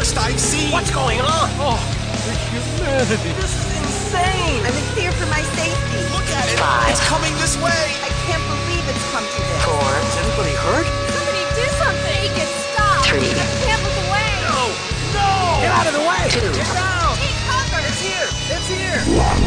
worst I've seen. What's going on? Oh, the humanity. This is insane. I'm in fear for my safety. Look at it. 5. It's coming this way. I can't believe it's come to this. 4. Is anybody hurt? Somebody do something! Make it stop! 3. Can't look away! No! Get out of the way! 2. Take cover! It's here! It's here!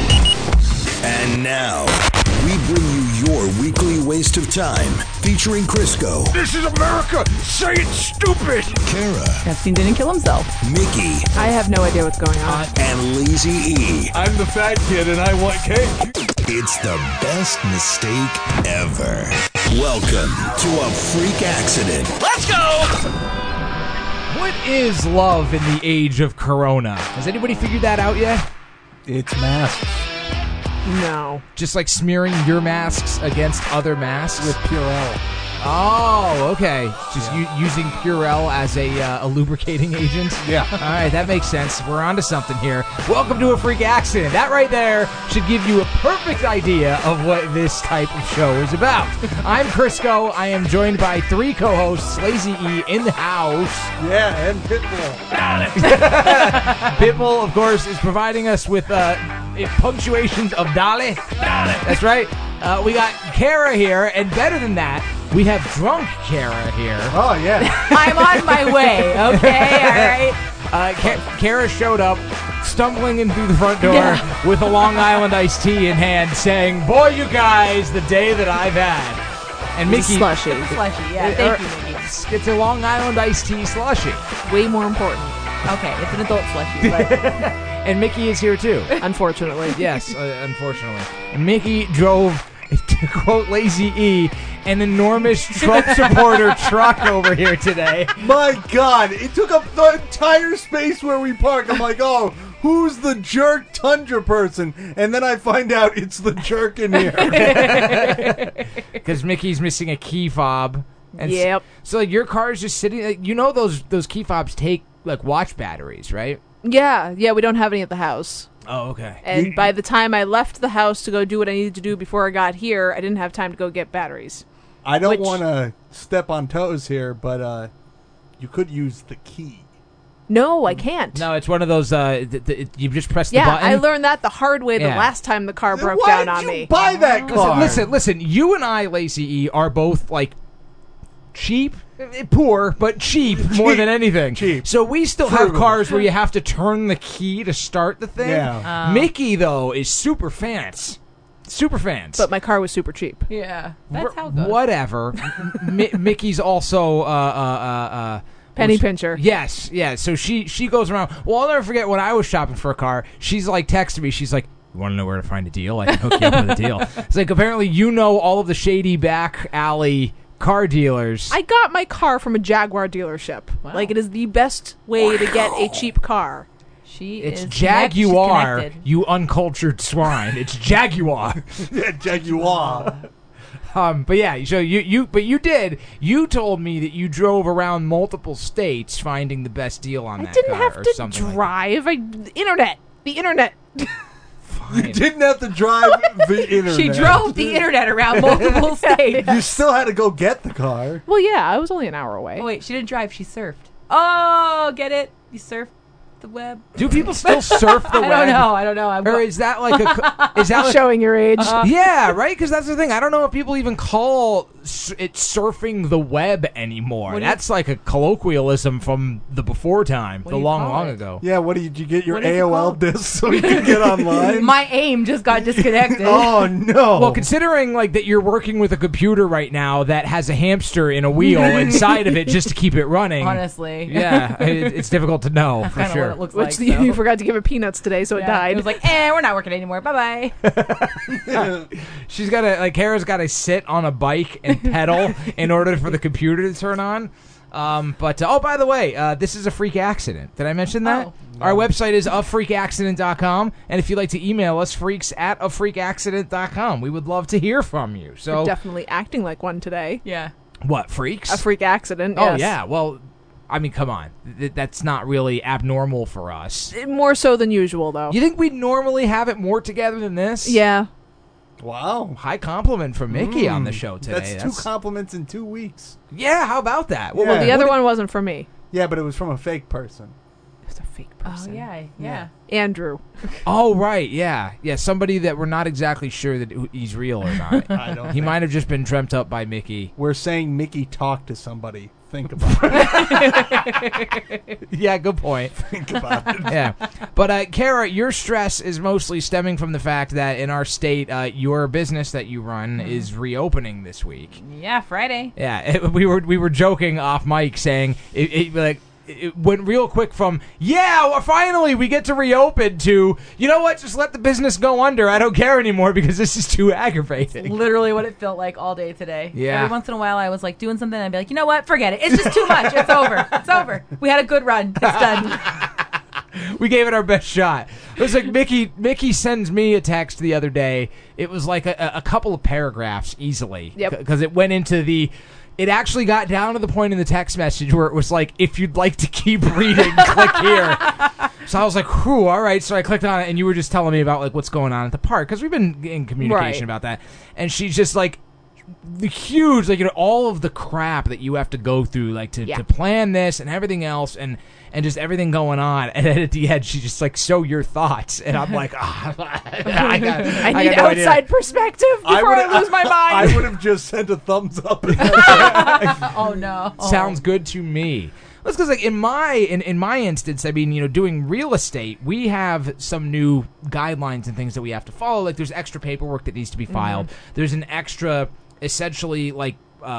And now, we bring you your weekly waste of time, featuring Crisco, This is America! Say it's stupid! Kara, Epstein didn't kill himself. Mickey, I have no idea what's going on. and Lazy E. I'm the fat kid and I want cake. It's the best mistake ever. Welcome to a freak accident. Let's go! What is love in the age of Corona? Has anybody figured that out yet? It's masks No. Just like smearing your masks against other masks? with Purell. Oh, okay. Just using Purell as a lubricating agent? Yeah. All right, that makes sense. We're onto something here. Welcome to a freak accident. That right there should give you a perfect idea of what this type of show is about. I'm Crisco. I am joined by 3 co-hosts, Lazy E in the house. Yeah, and Pitbull. Pitbull, of course, is providing us with punctuations of dale. That's right. We got Kara here, and better than that, we have drunk Kara here. Oh, yeah. I'm on my way, okay? All right. Kara showed up, stumbling in through the front door with a Long Island iced tea in hand, saying, "Boy, you guys, the day that I've had." And Mickey, Slushy. Slushy, yeah. Thank you, Mickey. it's a Long Island iced tea slushy. Way more important, Okay, it's an adult slushy, but And Mickey is here too. unfortunately. Yes, unfortunately. Mickey drove, to quote Lazy E, an enormous Trump supporter truck over here today. My God, it took up the entire space where we parked. I'm like, oh, who's the jerk Tundra person? And then I find out it's the jerk in here. Because Mickey's missing a key fob. And Yep. So like your car is just sitting. Like, you know those key fobs take like watch batteries, right? Yeah, we don't have any at the house. Oh, okay. And by the time I left the house to go do what I needed to do before I got here, I didn't have time to go get batteries. I don't Which- want to step on toes here, but you could use the key. No, I can't. No, it's one of those. You just press the Yeah, button. I learned that the hard way the Yeah. last time the car broke Why down did on you me. buy that car? Listen. You and I, Lazy E, are both like cheap, poor, but cheap more than anything. Cheap. So we still have Frugal. cars where you have to turn the key to start the thing. Yeah. Mickey though is super fancy. Super fans. But my car was super cheap. yeah, that's how it goes. Whatever. Mickey's also Penny pincher. Yes, yeah. So she goes around. Well, I'll never forget when I was shopping for a car. She's like texting me. She's like, "You want to know where to find a deal? I can hook you up with a deal." It's like apparently you know all of the shady back alley car dealers. I got my car from a Jaguar dealership. Wow. Like, it is the best way to get a cheap car. She It's is Jaguar, connected. you uncultured swine. It's Jaguar. Yeah, Jaguar. But yeah, so you told me that you drove around multiple states finding the best deal on I that didn't car have or to something like drive. The internet. You didn't have to drive the internet. She drove the internet around multiple states. You still had to go get the car. Well, yeah, I was only an hour away. Oh, wait, she didn't drive, she surfed. Oh, get it? You surfed the web? that. Do people still surf the web? I don't know. Or is that like is that like, Showing your age. yeah, right? Because that's the thing. I don't know if people even call it surfing the web anymore. What do That's like a colloquialism from the before time, What the do you long, call long it? ago. Yeah, did you get your What is it AOL called? disc so you could get online? My aim just got disconnected. Oh, no. Well, considering like that you're working with a computer right now that has a hamster in a wheel inside of it just to keep it running. Honestly. Yeah, it's difficult to know That's for kind of sure. what it looks Which like. you so. forgot to give it peanuts today, so it died. It was like, we're not working anymore. Bye-bye. She's got to Kara's got to sit on a bike and pedal in order for the computer to turn on. But by the way, this is a freak accident. Did I mention that? Oh. Our website is afreakaccident.com, and if you'd like to email us, freaks@afreakaccident.com. We would love to hear from you. You're So definitely acting like one today. Yeah. what, freaks? A freak accident. Oh yes. yeah. Well, I mean, come on. That's not really abnormal for us. More so than usual, though. You think we'd normally have it more together than this? Yeah. Wow. High compliment from Mickey on the show today. That's 2 compliments in 2 weeks. Yeah, how about that? Yeah. Well, the What other did- one wasn't for me. Yeah, but it was from a fake person. was a fake Oh person. yeah. Andrew. Oh, right, yeah. Yeah, somebody that we're not exactly sure that he's real or not. I don't He think- might have just been dreamt up by Mickey. We're saying Mickey talked to somebody. Think about it. Yeah, good point. Think about it. Yeah. But, Kara, your stress is mostly stemming from the fact that in our state, your business that you run is reopening this week. Yeah, Friday. Yeah, we were joking off mic saying it went real quick from, well, finally we get to reopen to, you know what, just let the business go under. I don't care anymore because this is too aggravating. Literally what it felt like all day today. Yeah. Every once in a while I was like doing something and I'd be like, you know what, forget it. It's just too much. It's over. It's over. We had a good run. It's done. We gave it our best shot. It was like Mickey sends me a text the other day. It was like a couple of paragraphs easily. Yep. Because it went into it actually got down to the point in the text message where it was like, if you'd like to keep reading, click here. So I was like, whew, all right. So I clicked on it, and you were just telling me about like what's going on at the park, because we've been in communication about that. And she's just like, the huge, like, you know, all of the crap that you have to go through, like, to plan this and everything else, and just everything going on. And then at the end, she just like, show your thoughts, and I'm like, I need no idea. outside perspective before I lose my mind. I would have just sent a thumbs up. Oh no. Sounds good to me. That's because, like, in my instance, I mean, you know, doing real estate, we have some new guidelines and things that we have to follow. Like, there's extra paperwork that needs to be filed. There's an extra, essentially, like,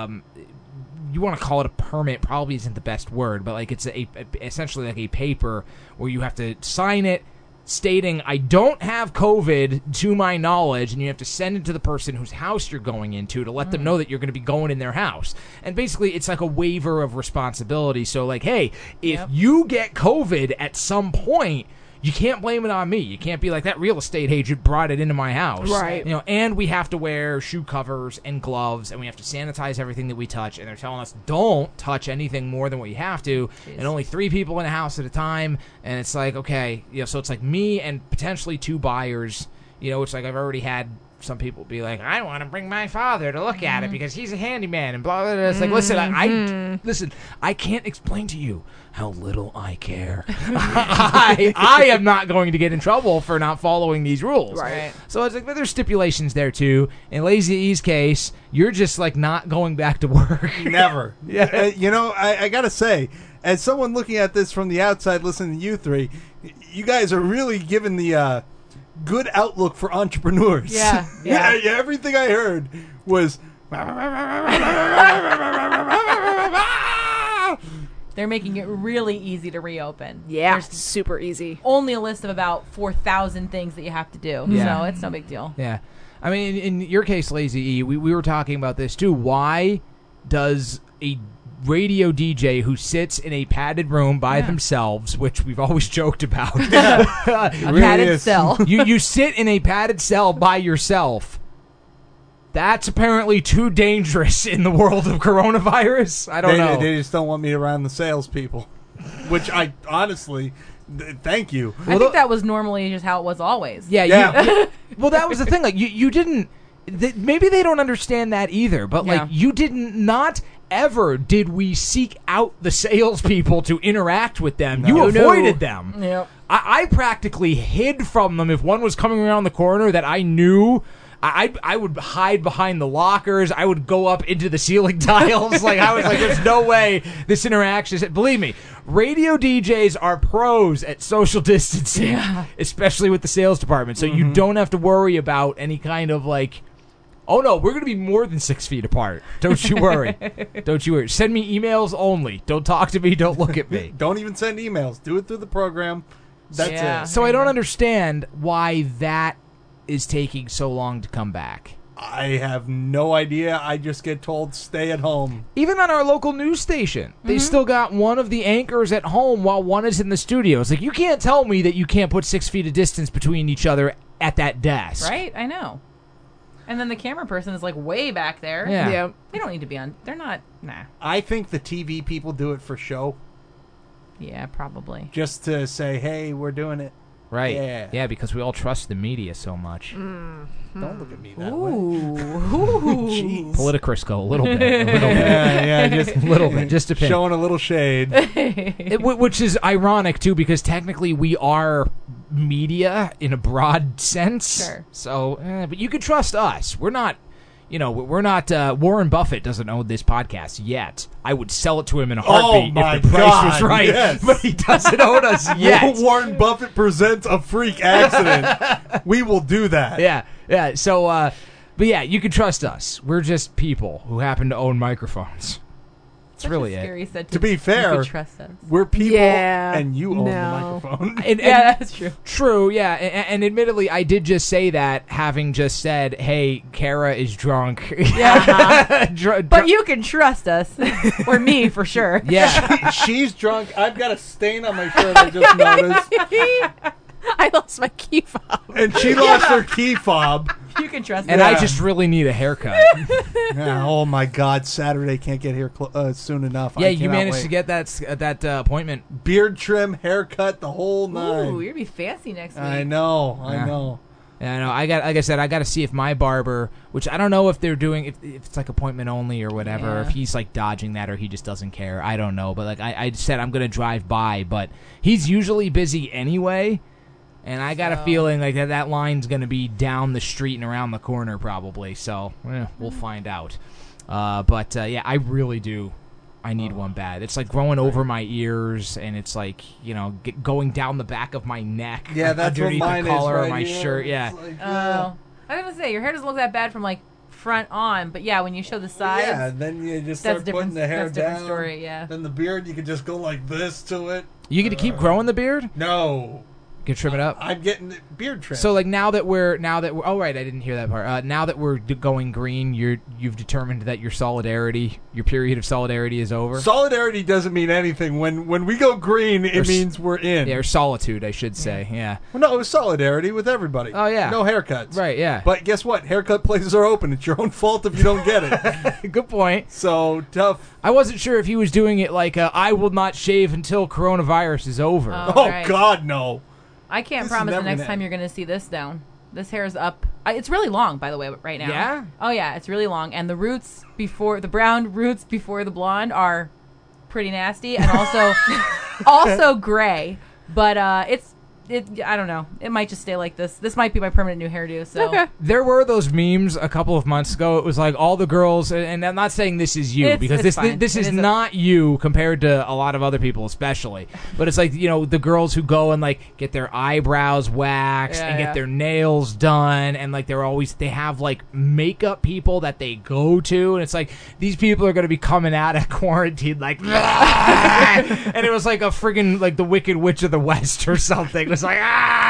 you want to call it a permit, probably isn't the best word, but like it's essentially like a paper where you have to sign it stating, I don't have COVID to my knowledge, and you have to send it to the person whose house you're going into to let them know that you're going to be going in their house. And basically it's like a waiver of responsibility. So like, hey, if you get COVID at some point, you can't blame it on me. You can't be like, that real estate agent brought it into my house. Right. You know, and we have to wear shoe covers and gloves, and we have to sanitize everything that we touch. And they're telling us, don't touch anything more than what you have to. And only 3 people in a house at a time. And it's like, okay, you know, so it's like me and potentially 2 buyers. You know, it's like I've already had some people be like, I want to bring my father to look at it because he's a handyman and blah, blah, blah. It's like, listen, listen, I can't explain to you how little I care. I am not going to get in trouble for not following these rules. Right. So it's like, but there's stipulations there too. In Lazy E's case, you're just like not going back to work. Never. Yeah. You know, I got to say, as someone looking at this from the outside, listening to you three, you guys are really giving the good outlook for entrepreneurs. Yeah. Yeah, everything I heard was... They're making it really easy to reopen. Yeah, There's super easy. only a list of about 4,000 things that you have to do. Yeah. So it's no big deal. Yeah. I mean, in your case, Lazy E, we were talking about this too. Why does a radio DJ who sits in a padded room by themselves, which we've always joked about, A padded cell. you sit in a padded cell by yourself. That's apparently too dangerous in the world of coronavirus. I don't know. They just don't want me around the salespeople, which I honestly, thank you. I think that was normally just how it was always. Yeah. Well, that was the thing. Like, you didn't. Maybe they don't understand that either. But like, you didn't. Not ever did we seek out the salespeople to interact with them. You avoided them. Yep. I practically hid from them if one was coming around the corner that I knew. I would hide behind the lockers. I would go up into the ceiling tiles. Like, I was like, there's no way this interaction is... Believe me, radio DJs are pros at social distancing, especially with the sales department. So you don't have to worry about any kind of like, oh no, we're going to be more than 6 feet apart. Don't you worry. Don't you worry. Send me emails only. Don't talk to me. Don't look at me. Don't even send emails. Do it through the program. That's it. So I don't understand why that is taking so long to come back. I have no idea. I just get told stay at home. Even on our local news station, they still got one of the anchors at home while one is in the studio. It's like, you can't tell me that you can't put 6 feet of distance between each other at that desk. Right? I know. And then the camera person is like way back there. Yeah. They don't need to be on. They're not. Nah. I think the TV people do it for show, Yeah, probably. just to say, hey, we're doing it. Right. Yeah. Because we all trust the media so much. Don't look at me that way. Ooh. Jeez. Politicrisco, a little bit. Yeah, just A little bit. Just a pinch. showing a little shade. Which is ironic, too, because technically we are media in a broad sense. Sure. So, but you can trust us. We're not, we're not, Warren Buffett doesn't own this podcast yet. I would sell it to him in a heartbeat my if the price God, was right. yes. But he doesn't own us yet. Warren Buffett presents a freak accident. We will do that. Yeah. So, but yeah, you can trust us. We're just people who happen to own microphones. That's really it. Scary sentence. To be fair, you could trust us. We're people, Yeah, and you own the no. microphone. And That's true. True, yeah, and admittedly, I did just say that, having just said, "Hey, Kara is drunk." Yeah, but you can trust us, or me for sure. yeah, She's drunk. I've got a stain on my shirt. I just noticed, I lost my key fob. and she lost her key fob. You can trust and us. I just really need a haircut. Yeah, oh my God! Saturday can't get here soon enough. Yeah, I you cannot managed wait. to get that appointment. Beard trim, haircut, the whole nine. Ooh, you're gonna be fancy next week. I know. Yeah, I know. Like I said, I got to see if my barber, which I don't know if they're doing, if it's like appointment only or whatever, Yeah. if he's like dodging that or he just doesn't care. I don't know. But like I said, I'm gonna drive by, but he's usually busy anyway. And I got a feeling like that line's going to be down the street and around the corner probably. So we'll find out. But yeah, I really do. I need one bad. It's like growing over my ears, and it's like, going down the back of my neck. Yeah, that's what underneath mine the collar is of my here. shirt. Yeah. It's like, Oh, I was gonna say your hair doesn't look that bad from like front on, but yeah, when you show the sides, yeah, then you just that's start different. putting the hair That's a different down. story. Yeah. Then the beard, you could just go like this to it. You get to keep growing the beard? No, You can trim it up? I'm getting the beard trim. So like now that we're oh right, I didn't hear that part. Now that we're going green, you've determined that your period of solidarity is over. solidarity doesn't mean anything. When we go green, it means we're in. Yeah, or solitude, I should say. Yeah. Well, no, it was solidarity with everybody. Oh, yeah. No haircuts. Right. Yeah. But guess what? Haircut places are open. It's your own fault if you don't get it. Good point. So tough. I wasn't sure if he was doing it like I will not shave until coronavirus is over. Oh right. God, no. I can't This is promise the never next gonna time end. you're going to see this down. This hair is up. It's really long, by the way, right now. Yeah? Oh, yeah. It's really long. And the brown roots before the blonde are pretty nasty and also gray. But I don't know. It might just stay like this. This might be my permanent new hairdo. So Okay. There were those memes a couple of months ago. It was like all the girls, and I'm not saying this is you because it's this fine. this It is is not you compared to a lot of other people, especially. But it's like the girls who go and like get their eyebrows waxed and Yeah. get their nails done, and like they have like makeup people that they go to, and it's like these people are going to be coming out of quarantine like, and it was like a friggin' like the Wicked Witch of the West or something. It was like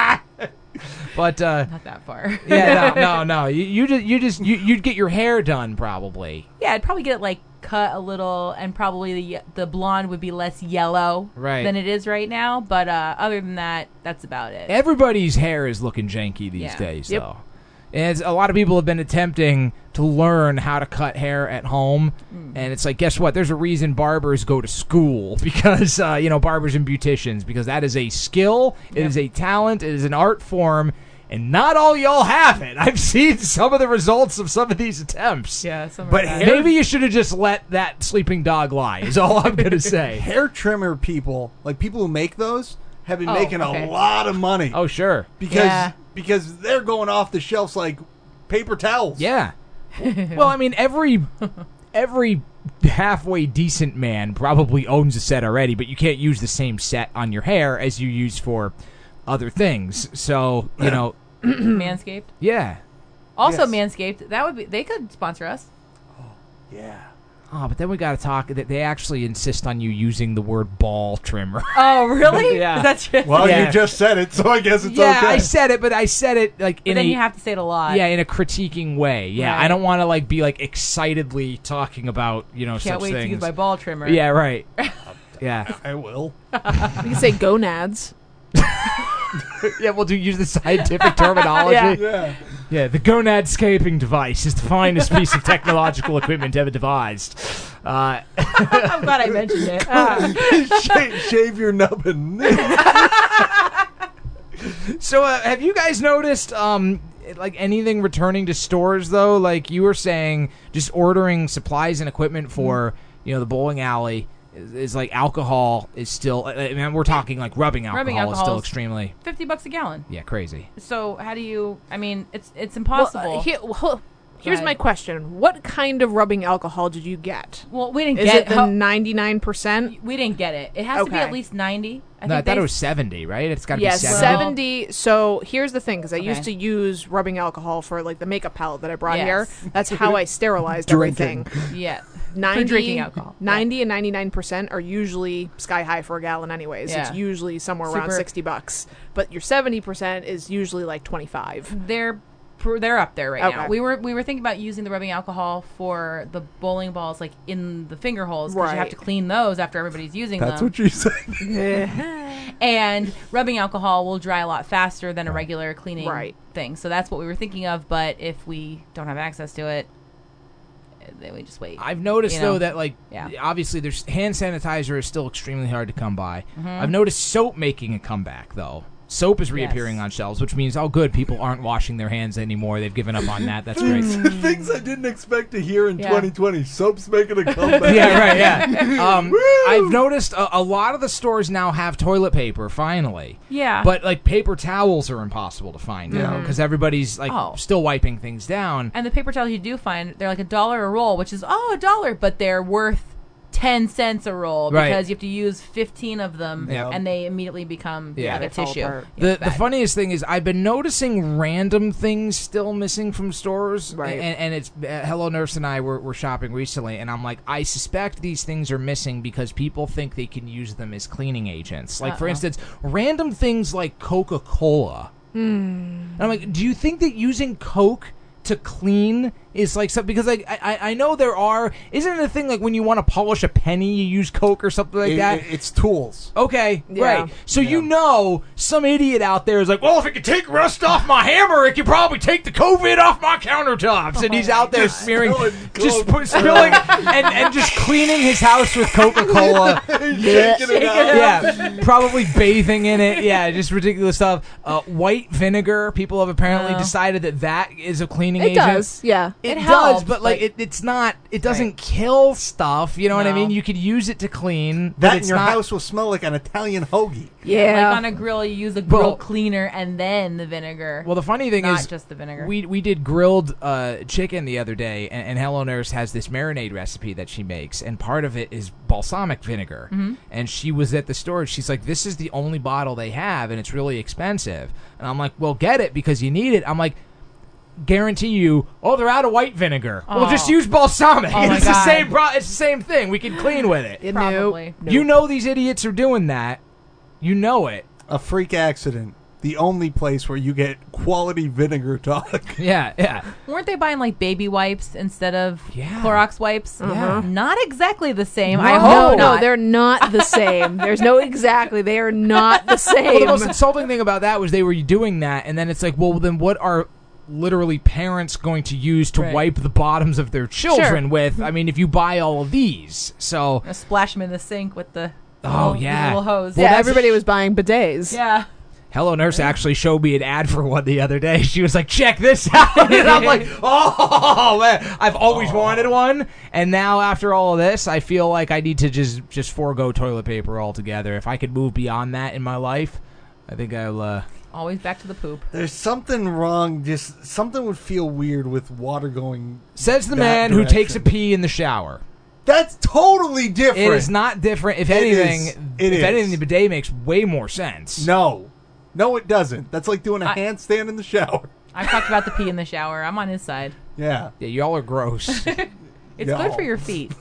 But not that far. yeah, no. You'd get your hair done probably. Yeah, I'd probably get it like cut a little, and probably the blonde would be less yellow Right. than it is right now. But other than that, that's about it. Everybody's hair is looking janky these Yeah. days, Yep. though. And a lot of people have been attempting to learn how to cut hair at home, and it's like, guess what? There's a reason barbers go to school because barbers and beauticians, because that is a skill, it is a talent, it is an art form. And not all y'all have it. I've seen some of the results of some of these attempts. Yeah, something But like that. hair- Maybe you should have just let that sleeping dog lie, is all I'm going to say. Hair trimmer people, like people who make those, have been Oh, making okay. a lot of money. Oh, sure. Because they're going off the shelves like paper towels. Yeah. Well, I mean, every halfway decent man probably owns a set already, but you can't use the same set on your hair as you use for other things. So, Manscaped. yeah. Also, Yes. Manscaped. They could sponsor us. Yeah. Oh, but then we got to talk. They actually insist on you using the word ball trimmer. Oh, really? Yeah. That's true. Well, Yeah. you just said it, so I guess it's yeah, okay. I said it, but I said it like But in then a you have to say it a lot. in a critiquing way. Yeah, Right. I don't want to like be like excitedly talking about Can't such wait things. to use my ball trimmer. Yeah, right. Yeah. I will. You can say gonads. Yeah, we'll use the scientific terminology. Yeah. Yeah. Yeah, the gonadscaping device is the finest piece of technological equipment ever devised. I'm glad I mentioned it. Shave your nubbin. So, have you guys noticed, like anything returning to stores though? Like you were saying, just ordering supplies and equipment for the bowling alley is like alcohol is still. I mean, we're talking like rubbing alcohol is still extremely $50 a gallon. Yeah, crazy. So how do you? I mean, it's impossible. Here's Go my ahead. question: what kind of rubbing alcohol did you get? Well, we didn't Is get it the 99%? We didn't get it. It has to be Okay. at least 90. I thought it was 70, right? It's got to Yes, be 70. So here's the thing, because I Okay. used to use rubbing alcohol for like the makeup palette that I brought Yes. here. That's how I sterilized Drinking. everything. Yeah. 90, For drinking alcohol. 90 and 99% are usually sky high for a gallon anyways. Yeah. It's usually somewhere around Super- $60. But your 70% is usually like 25. They're up there right now. Okay. We were thinking about using the rubbing alcohol for the bowling balls, like in the finger holes, because you have Right. to clean those after everybody's using That's them. what you said. And rubbing alcohol will dry a lot faster than a regular cleaning Right. thing. So that's what we were thinking of. But if we don't have access to it, then we just wait. I've noticed You know? though that like Yeah. obviously there's hand sanitizer is still extremely hard to come by. Mm-hmm. I've noticed soap making a comeback though. Soap is reappearing Yes. on shelves, which means good people aren't washing their hands anymore. They've given up on that. That's great. Things I didn't expect to hear in Yeah. 2020. Soap's making a comeback. Yeah, right. Yeah. I've noticed a lot of the stores now have toilet paper. Finally. Yeah. But like paper towels are impossible to find now because everybody's like Oh. still wiping things down. And the paper towels you do find, they're like $1 a roll, which is $1, but they're worth 10 cents a roll Right. because you have to use 15 of them, Yeah. and they immediately become Yeah. like They a fall tissue. apart. Yeah, it's The bad. funniest thing is I've been noticing random things still missing from stores. Right. And it's Hello Nurse and I were shopping recently, and I'm like, I suspect these things are missing because people think they can use them as cleaning agents. Like, for instance, random things like Coca-Cola. And I'm like, do you think that using Coke to clean is like something? Because like I know there are. Isn't it a thing like when you want to polish a penny, you use Coke or something like that? It's tools. Okay, Yeah. right. So some idiot out there is like, well, if it could take rust off my hammer, it could probably take the COVID off my countertops. And he's out there smearing, spilling, and just cleaning his house with Coca-Cola. Shaking it out. Yeah, probably bathing in it. Yeah, just ridiculous stuff. White vinegar. People have apparently decided that is a cleaning It agent. does, yeah. It does, helps, but like it's not. It doesn't kill stuff. You know what I No. mean? You could use it to clean. but That in it's your not, house will smell like an Italian hoagie. Yeah. Like on a grill, you use a grill Well- cleaner and then the vinegar. Well, the funny thing not is, just the vinegar. we did grilled chicken the other day, and Hello Nurse has this marinade recipe that she makes, and part of it is balsamic vinegar. And she was at the store, and she's like, "This is the only bottle they have, and it's really expensive." And I'm like, "Well, get it because you need it." I'm like, guarantee you, they're out of white vinegar. Well, just use balsamic. Oh my it's the God. same. It's the same thing. We can clean with it. Probably. You know these idiots are doing that. You know it. A freak accident. The only place where you get quality vinegar talk. Yeah. Weren't they buying like baby wipes instead of Yeah. Clorox wipes? Yeah. Not exactly the same. No. I No, hope no, not. they're not the same. There's no exactly. They are not the Well, same. the most insulting thing about that was they were doing that, and then it's like, well, then what are literally parents going to use to Right. wipe the bottoms of their children Sure. with? I mean, if you buy all of these, so Splash them in the sink with the Oh, little, yeah. little hose. Well, yeah, that's- everybody was buying bidets. Yeah. Hello Nurse actually showed me an ad for one the other day. She was like, check this out. And I'm like, oh, man. I've always wanted one. And now after all of this, I feel like I need to just forego toilet paper altogether. If I could move beyond that in my life, I think I'll... Always back to the poop. There's something wrong. Just something would feel weird with water going. Says the that man who takes a direction. pee in the shower. That's totally different. It is not different. If It anything, is. It if is. anything, the bidet makes way more sense. No, it doesn't. That's like doing a handstand in the shower. I've talked about the pee in the shower. I'm on his side. Yeah. Yeah, y'all are gross. It's No. good for your feet.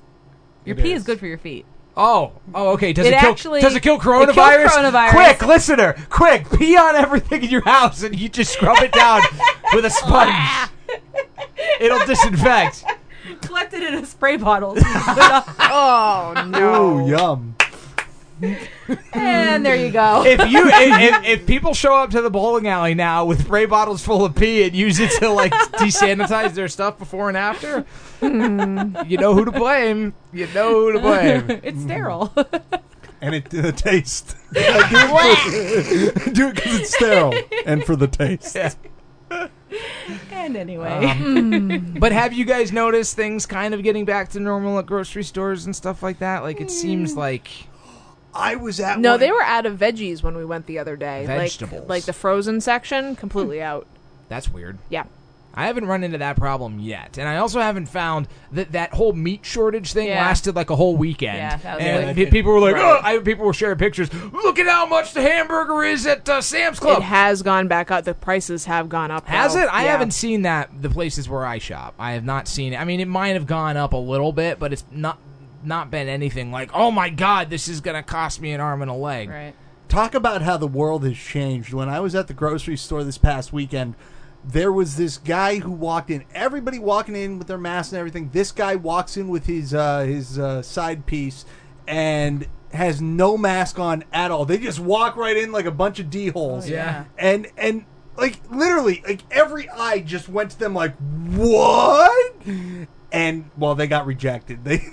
Your It pee is. is good for your feet. Oh, okay. Does It it kill? actually- Does it kill it kills coronavirus? coronavirus. Quick, listener, quick! Pee on everything in your house, and you just scrub it down with a sponge. It'll disinfect. Collect it in a spray bottle. Oh no! Ooh, yum. And there you go. If people show up to the bowling alley now with spray bottles full of pee and use it to like desanitize their stuff before and after, you know who to blame. You know who to blame. It's sterile. And the taste. I do it because it's sterile and for the taste. Yeah. And anyway. But have you guys noticed things kind of getting back to normal at grocery stores and stuff like that? Like, it seems like... I was at No, one- they were out of veggies when we went the other day. Vegetables. Like the frozen section, completely out. That's weird. Yeah. I haven't run into that problem yet. And I also haven't found that whole meat shortage thing Yeah. lasted like a whole weekend. Yeah, that was and weird. people were like, Right. people were sharing pictures. Look at how much the hamburger is at Sam's Club. It has gone back up. The prices have gone up. Has though. it? I Yeah. haven't seen that the places where I shop. I have not seen it. I mean, it might have gone up a little bit, but it's not been anything like, oh my God, this is going to cost me an arm and a leg. Right. Talk about how the world has changed. When I was at the grocery store this past weekend, there was this guy who walked in. Everybody walking in with their masks and everything. This guy walks in with his side piece and has no mask on at all. They just walk right in like a bunch of D-holes. Oh, yeah. And like literally, like every eye just went to them like, what? And well, they got rejected. They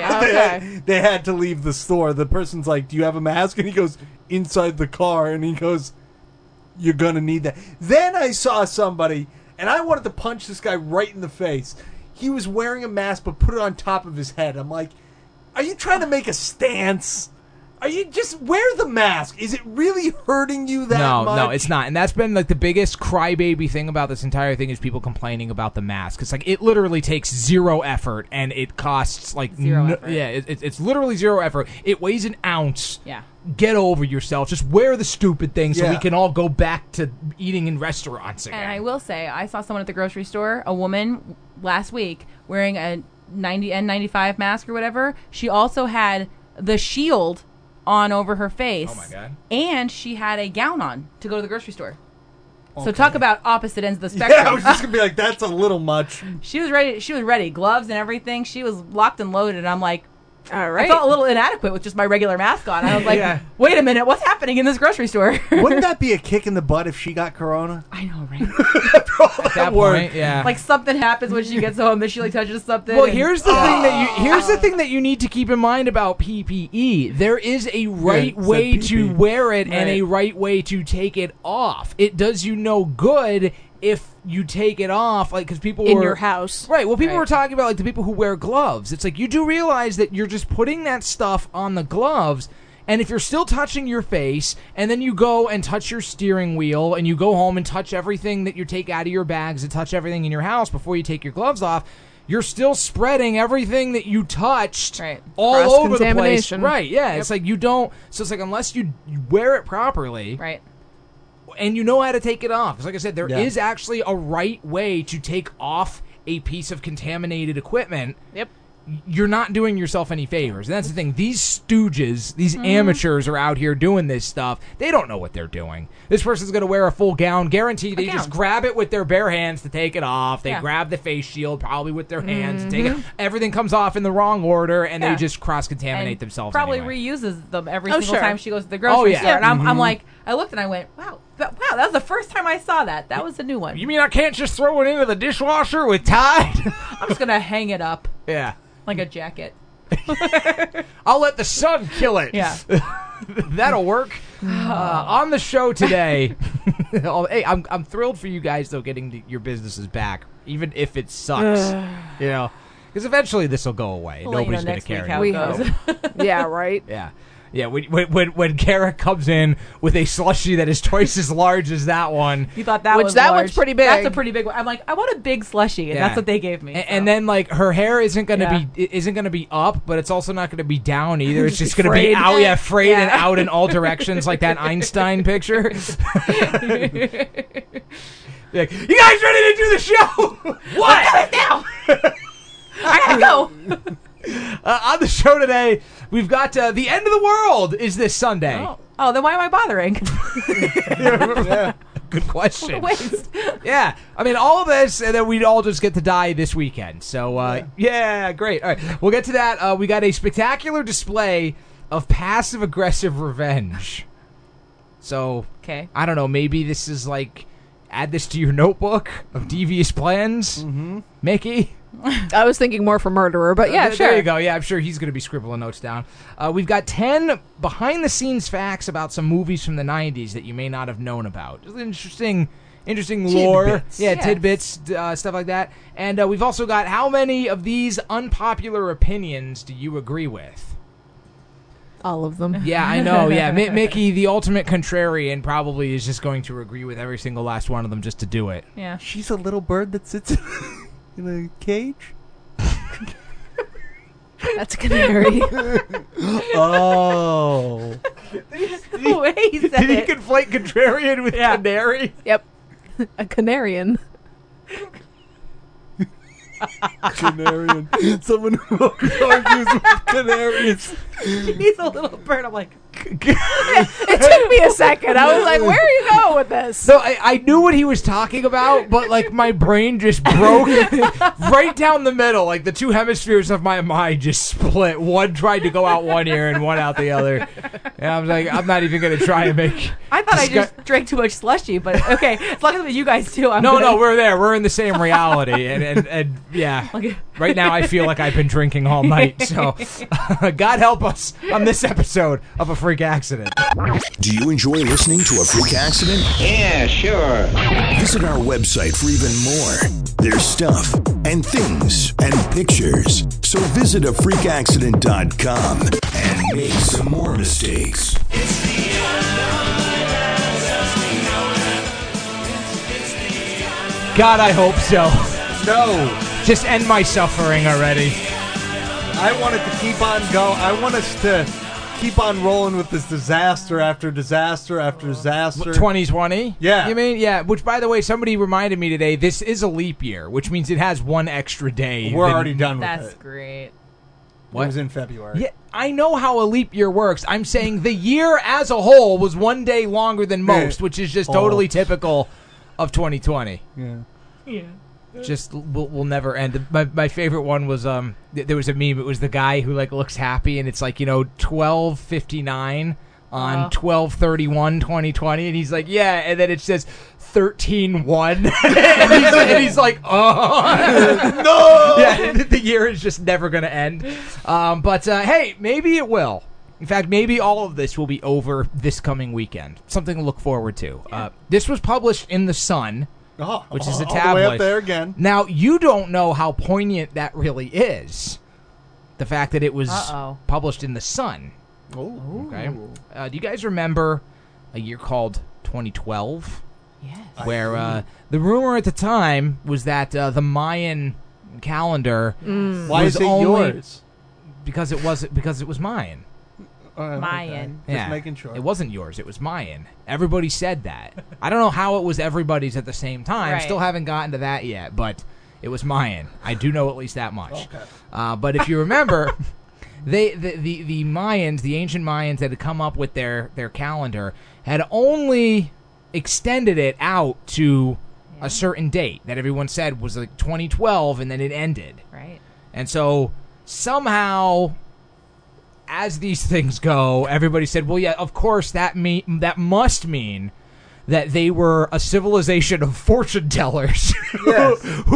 they had to leave the store. The person's like, "Do you have a mask?" And he goes, "Inside the car." And he goes, "You're gonna need that." Then I saw somebody, and I wanted to punch this guy right in the face. He was wearing a mask, but put it on top of his head. I'm like, "Are you trying to make a stance? Are you just wear the mask? Is it really hurting you that much?" No, it's not. And that's been like the biggest crybaby thing about this entire thing is people complaining about the mask. It's like it literally takes zero effort and it costs like Zero effort. Yeah, it's literally zero effort. It weighs an ounce. Yeah. Get over yourself. Just wear the stupid thing so Yeah. we can all go back to eating in restaurants again. And I will say, I saw someone at the grocery store, a woman last week, wearing a N95 mask or whatever. She also had the shield on over her face. Oh, my God. And she had a gown on to go to the grocery store. So Okay. talk about opposite ends of the spectrum. Yeah, I was just gonna be like, "That's a little much." She was ready. She was ready. Gloves and everything. She was locked and loaded. And I'm like, All I right. felt a little inadequate with just my regular mask on. I was like, Yeah. wait a minute, what's happening in this grocery store? Wouldn't that be a kick in the butt if she got corona? I know, right? At that point, yeah. Like something happens when she gets home, that she like touches something. Well, and- here's the thing that you need to keep in mind about PPE. There is a right it's way a to PP. wear it and Right. a right way to take it off. It does you no good if you take it off, like because people in were your house. right. Well, people Right. were talking about like the people who wear gloves. It's like you do realize that you're just putting that stuff on the gloves. And if you're still touching your face, and then you go and touch your steering wheel, and you go home and touch everything that you take out of your bags and touch everything in your house before you take your gloves off, you're still spreading everything that you touched Right. all over the place. Cross-contamination. Right, yeah. It's like you don't... So it's like unless you wear it properly, right. and you know how to take it off. Because like I said, there is Yeah. actually a right way to take off a piece of contaminated equipment. Yep. You're not doing yourself any favors. And that's the thing. These stooges, these amateurs are out here doing this stuff. They don't know what they're doing. This person's going to wear a full gown. Guaranteed they just gown. grab it with their bare hands to take it off. They Yeah. grab the face shield probably with their hands and take it. Everything comes off in the wrong order, and they Yeah. just cross-contaminate And themselves probably anyway. reuses them every Oh, single sure. time she goes to the grocery yeah. store. And I'm like, I looked and I went, wow, that was the first time I saw that. That was a new one. You mean I can't just throw it into the dishwasher with Tide? I'm just gonna hang it up Yeah. like a jacket. I'll let the sun kill it. Yeah. That'll work. On the show today, hey, I'm thrilled for you guys though getting your businesses back, even if it sucks. You know, because eventually this will go away. We'll let you know Nobody's going to next care. week how anymore. it goes. Yeah, right. Yeah. Yeah, when Garrett comes in with a slushie that is twice as large as that one, You thought that Which was that large. one's pretty big. That's a pretty big one. I'm like, I want a big slushie, and Yeah. that's what they gave me. and then like her hair isn't going to Yeah. be up, but it's also not going to be down either. It's just going to be frayed. out, frayed and Yeah. out in all directions, like that Einstein picture. Like, you guys ready to do the show? What? now, I gotta go. On the show today, we've got the end of the world is this Sunday. Oh, then why am I bothering? Good question. Waste. Yeah, I mean all of this, and then we'd all just get to die this weekend. So yeah, great. All right, we'll get to that. We got a spectacular display of passive aggressive revenge. So Okay. I don't know. Maybe this is like add this to your notebook of devious plans, Mickey. I was thinking more for murderer, but yeah, sure. There you go. Yeah, I'm sure he's going to be scribbling notes down. We've got 10 behind-the-scenes facts about some movies from the 90s that you may not have known about. Just interesting lore. Tidbits. Yeah, Yes. tidbits, stuff like that. And we've also got how many of these unpopular opinions do you agree with? All of them. Yeah, I know. Yeah, Mickey, the ultimate contrarian, probably is just going to agree with every single last one of them just to do it. Yeah. She's a little bird that sits in a cage. That's a canary. Oh. The way he said Did he it. conflate contrarian with Yeah. canary? Yep. A canarian. Canarian. Someone who argues with canarians. He's a little bird. I'm like, It took me a second. I was like, where are you going with this? So I knew what he was talking about, but like my brain just broke right down the middle. Like the two hemispheres of my mind just split. One tried to go out one ear and one out the other. And I was like, I'm not even going to try and make... I thought I just drank too much slushy, but okay. As long as with you guys too, I'm No, good. we're there. We're in the same reality. And yeah, Okay. right now I feel like I've been drinking all night. So God help us on this episode of A Freak Accident. Do you enjoy listening to A Freak Accident? Yeah, sure. Visit our website for even more. There's stuff and things and pictures. So visit afreakaccident.com and make some more mistakes. God, I hope so. No. Just end my suffering already. I want it to keep on going. I want us to keep on rolling with this disaster after disaster after disaster. 2020? Yeah. You mean? Yeah. Which, by the way, somebody reminded me today, this is a leap year, which means it has one extra day. We're than- already done with That's it. great. It was in February. Yeah, I know how a leap year works. I'm saying the year as a whole was one day longer than most, which is just totally typical of 2020. Yeah. Just will never end. My favorite one was there was a meme. It was the guy who like looks happy, and it's like 12:59 on 12/31/2020, and he's like, yeah, and then it says 13/1, and he's like, oh no, yeah, the year is just never gonna end. But hey, maybe it will. In fact, maybe all of this will be over this coming weekend. Something to look forward to. This was published in The Sun. Which is a all the way tabloid. up there again. Now, you don't know how poignant that really is. The fact that it was published in The Sun. Oh. Okay. Do you guys remember a year called 2012? Yes. Where the rumor at the time was that the Mayan calendar Why was is it only yours? because it was Mayan. Mayan. Okay. Just Yeah. making sure. It wasn't yours. It was Mayan. Everybody said that. I don't know how it was everybody's at the same time. Right. Still haven't gotten to that yet, but it was Mayan. I do know at least that much. But if you remember, the Mayans, the ancient Mayans that had come up with their calendar, had only extended it out to a certain date that everyone said was like 2012, and then it ended. Right. And so somehow, as these things go, everybody said, well, yeah, of course that must mean that they were a civilization of fortune tellers. Yes,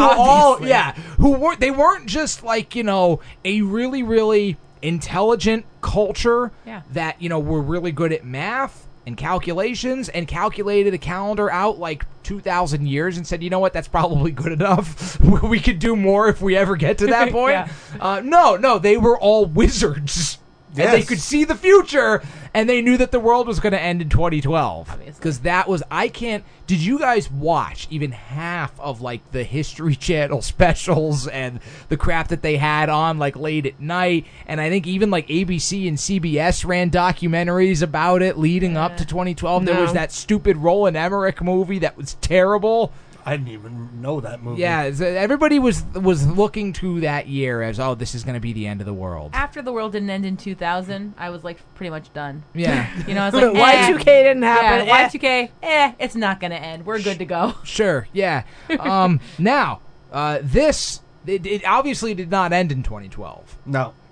They weren't just like, a really, really intelligent culture that, were really good at math and calculations and calculated a calendar out like 2,000 years and said, you know what, that's probably good enough. We could do more if we ever get to that point. No, they were all wizards. And they could see the future, and they knew that the world was going to end in 2012. Because that was, did you guys watch even half of, like, the History Channel specials and the crap that they had on, like, late at night? And I think even, like, ABC and CBS ran documentaries about it leading up to 2012. No. There was that stupid Roland Emmerich movie that was terrible. I didn't even know that movie. Yeah, everybody was looking to that year as, oh, this is going to be the end of the world. After the world didn't end in 2000, I was like pretty much done. Yeah. I was like, Y2K didn't happen. Yeah, Y2K, it's not going to end. We're good to go. Sure, yeah. Now, this, it obviously did not end in 2012. No.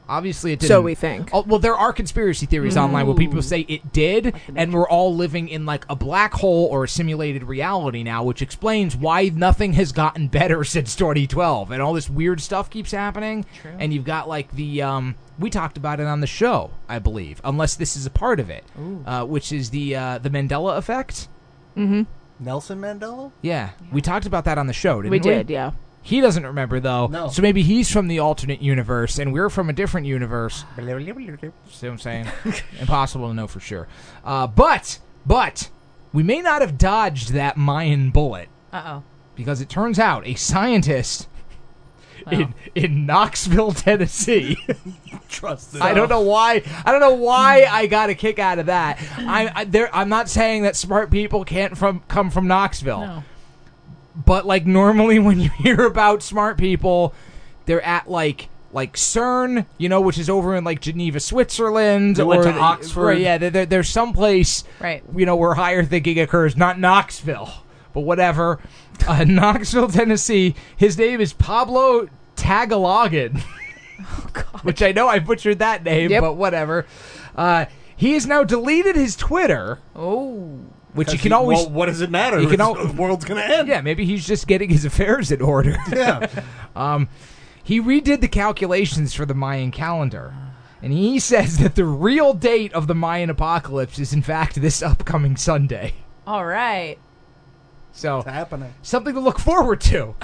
Obviously, it didn't. So we think. Oh, well, there are conspiracy theories online where people say it did, and we're all living in like a black hole or a simulated reality now, which explains why nothing has gotten better since 2012, and all this weird stuff keeps happening. True. And you've got like the we talked about it on the show, I believe, unless this is a part of it, which is the Mandela effect. Mm-hmm. Nelson Mandela? Yeah, we talked about that on the show, didn't we? We did, yeah. He doesn't remember, though. No. So maybe he's from the alternate universe, and we're from a different universe. See what I'm saying? Impossible to know for sure. But, we may not have dodged that Mayan bullet. Uh-oh. Because it turns out a scientist in Knoxville, Tennessee. Trust it. I don't know why I got a kick out of that. I'm not saying that smart people can't come from Knoxville. No. But like normally when you hear about smart people, they're at like CERN, which is over in like Geneva, Switzerland, They went to Oxford. Right, yeah, there's someplace, Right. Where higher thinking occurs. Not Knoxville, but whatever. Knoxville, Tennessee. His name is Pablo Tagalogin. Oh, God. Which I know I butchered that name, but whatever. He has now deleted his Twitter. Oh. Which you can always. Well, what does it matter? You can The world's going to end. Yeah, maybe he's just getting his affairs in order. Yeah. He redid the calculations for the Mayan calendar. And he says that the real date of the Mayan apocalypse is, in fact, this upcoming Sunday. All right. So, It's happening. something to look forward to.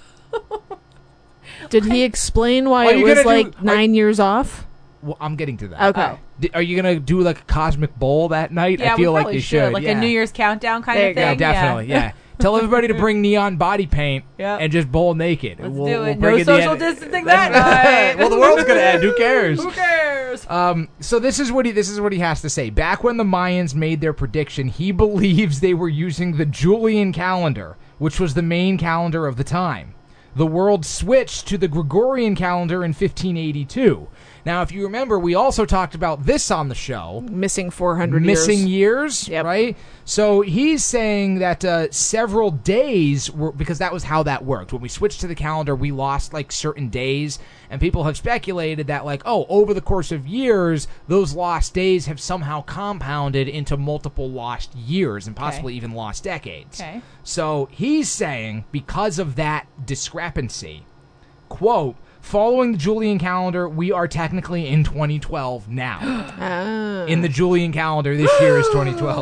Did he explain why Are it you was gonna like 9 years off? Well, I'm getting to that. Okay. Are you going to do like a cosmic bowl that night? Yeah, I feel we like probably you should. Like yeah. a New Year's countdown kind There of you go. thing. Yeah, definitely. Yeah. Tell everybody to bring neon body paint Yep. and just bowl naked. Let's We'll- do we'll it. bring No in the social end. distancing that night. Well, the world's going to end. Who cares? Who cares? So this is what he has to say. Back when the Mayans made their prediction, he believes they were using the Julian calendar, which was the main calendar of the time. The world switched to the Gregorian calendar in 1582. Now, if you remember, we also talked about this on the show. Missing 400 Missing years. years, Yep. right? So he's saying that several days were, because that was how that worked. When we switched to the calendar, we lost like certain days, and people have speculated that like, over the course of years, those lost days have somehow compounded into multiple lost years and possibly even lost decades. Okay. So he's saying because of that discrepancy, quote, following the Julian calendar, we are technically in 2012 now. In the Julian calendar, this year is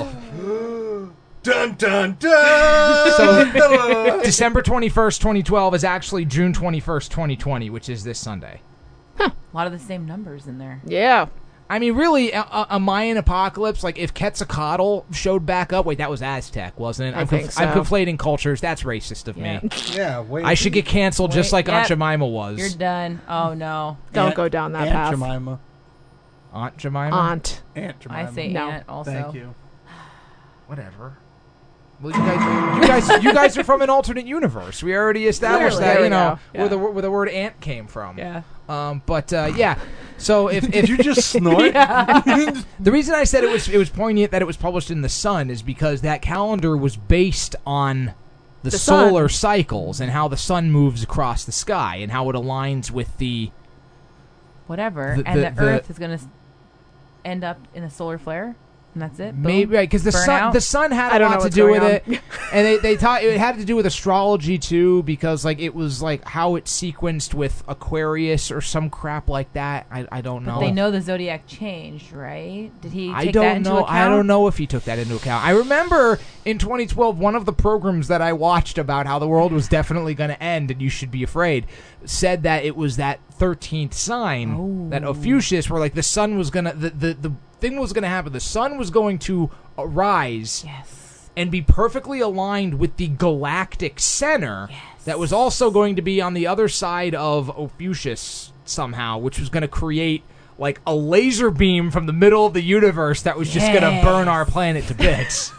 2012. Dun, dun, dun! So December 21st, 2012 is actually June 21st, 2020, which is this Sunday. A lot of the same numbers in there. Yeah. I mean, really, a Mayan apocalypse, like if Quetzalcoatl showed back up, wait, that was Aztec, wasn't it? I think so. I'm conflating cultures. That's racist of me. Yeah, wait. I should get canceled just like Aunt Yep. Jemima was. You're done. Oh, no. Don't go down that Aunt path. Jemima. Aunt Jemima? Aunt. Aunt Jemima. I say No. aunt also. Thank you. Whatever. Well, you guys are from an alternate universe. We already established Clearly. that, There we go. where the word ant came from. Yeah. Yeah. So if Did you just snort? the reason I said it was poignant that it was published in the Sun is because that calendar was based on the sun. solar cycles and how the sun moves across the sky and how it aligns with the Whatever. The- and the- the the- Earth is going to end up in a solar flare? And that's it? Boom. maybe right because the Burn sun out? the sun had I a don't lot know to what's do with going it, and they thought it had to do with astrology too because like it was like how it sequenced with Aquarius or some crap like that. I don't know. But they know the zodiac changed, right? Did he take I that don't into know. account? I don't know if he took that into account. I remember in 2012, one of the programs that I watched about how the world was definitely going to end and you should be afraid said that it was that 13th sign, that Ophiuchus, where like the sun was going to the thing was going to happen. The sun was going to rise Yes. and be perfectly aligned with the galactic center that was also going to be on the other side of Ophiuchus somehow, which was going to create like a laser beam from the middle of the universe that was just going to burn our planet to bits.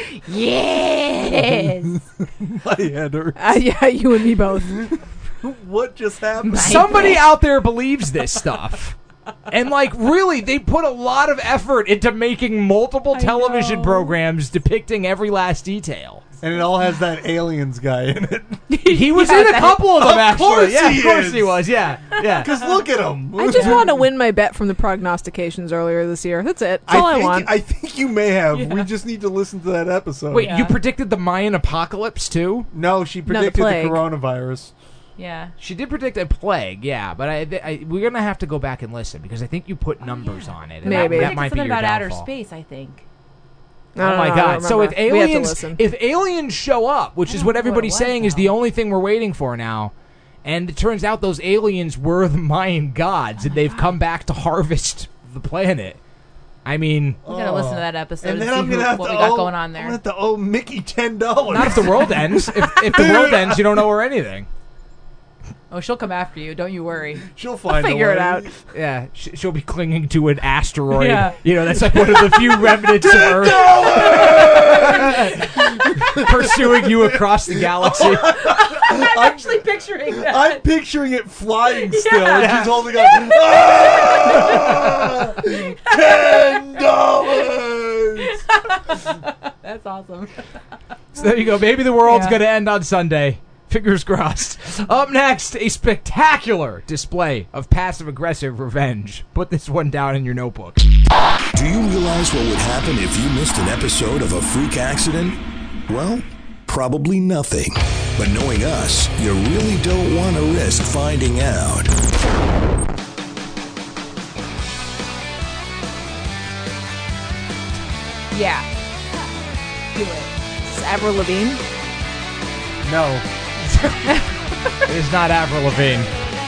Yes. My head hurts. Yeah, you and me both. What just happened? Somebody out there believes this stuff. And, like, really, they put a lot of effort into making multiple television programs depicting every last detail. And it all has that aliens guy in it. He was in a couple of them, Of actually. course Yeah, he of course is. he was. Yeah, yeah. Because look at him. I just want to win my bet from the prognostications earlier this year. That's it. That's all I want. I think you may have. We just need to listen to that episode. Wait, you predicted the Mayan apocalypse too? No, she predicted the plague. coronavirus. Yeah. She did predict a plague, yeah, but we're gonna have to go back and listen because I think you put numbers on it. And Maybe. that might be something your about outer downfall. space, I think. I Oh don't my know, I god! don't So if remember. We have to aliens, listen. if aliens show up, which is what know what everybody's it was saying is now. the only thing we're waiting for now, and it turns out those aliens were the Mayan gods, and they've come back to harvest the planet. I mean, We gotta listen to that episode And and, then I'm see gonna have what to we got owe, going on I'm there. gonna have to owe Mickey $10. not if the world ends. If the world ends, you don't owe her anything. Oh, she'll come after you. Don't you worry. She'll find figure a it way. out. Yeah, she'll be clinging to an asteroid. Yeah. You know, that's like one of the few remnants of Earth pursuing you across the galaxy. I'm actually picturing that. I'm picturing it flying still, Yeah. and she's holding up. $10. That's awesome. So there you go. Maybe the world's Yeah. going to end on Sunday. Fingers crossed. Up next, a spectacular display of passive-aggressive revenge. Put this one down in your notebook. Do you realize what would happen if you missed an episode of A Freak Accident? Well, probably nothing. But knowing us, you really don't want to risk finding out. Yeah. Do it. Is Avril Lavigne? No. It is not Avril Lavigne.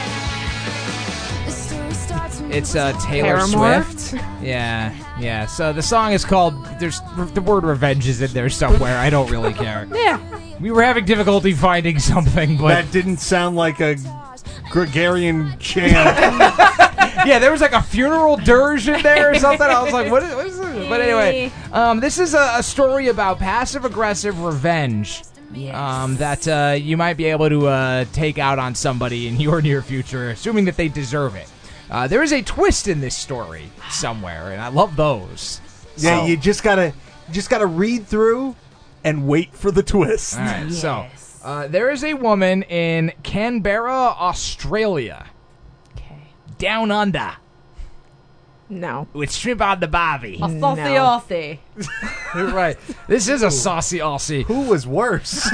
It's Taylor Paramore? Swift. Yeah. So the song is called. There's the word "revenge" is in there somewhere. I don't really care. Yeah. We were having difficulty finding something, but That didn't sound like a Gregorian chant. yeah, there was like a funeral dirge in there or something. I was like, what is this? But anyway, this is a story about passive-aggressive revenge. Yes. That you might be able to take out on somebody in your near future, assuming that they deserve it. There is a twist in this story somewhere, and I love those. Yeah, So- you just gotta read through and wait for the twist. All right, Yes. so there is a woman in Canberra, Australia, Okay. down under, No. with shrimp on the barbie. A saucy No. Aussie. Right. This is a saucy Aussie. Who was worse?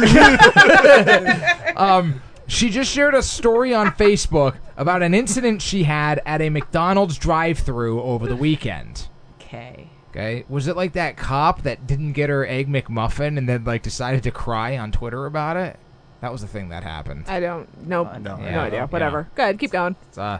She just shared a story on Facebook about an incident she had at a McDonald's drive-thru over the weekend. Okay. Okay, was it like that cop that didn't get her egg McMuffin and then like decided to cry on Twitter about it? That was the thing that happened. I don't. Nope. no. No Yeah, idea. yeah. Whatever. Go ahead. Keep going. The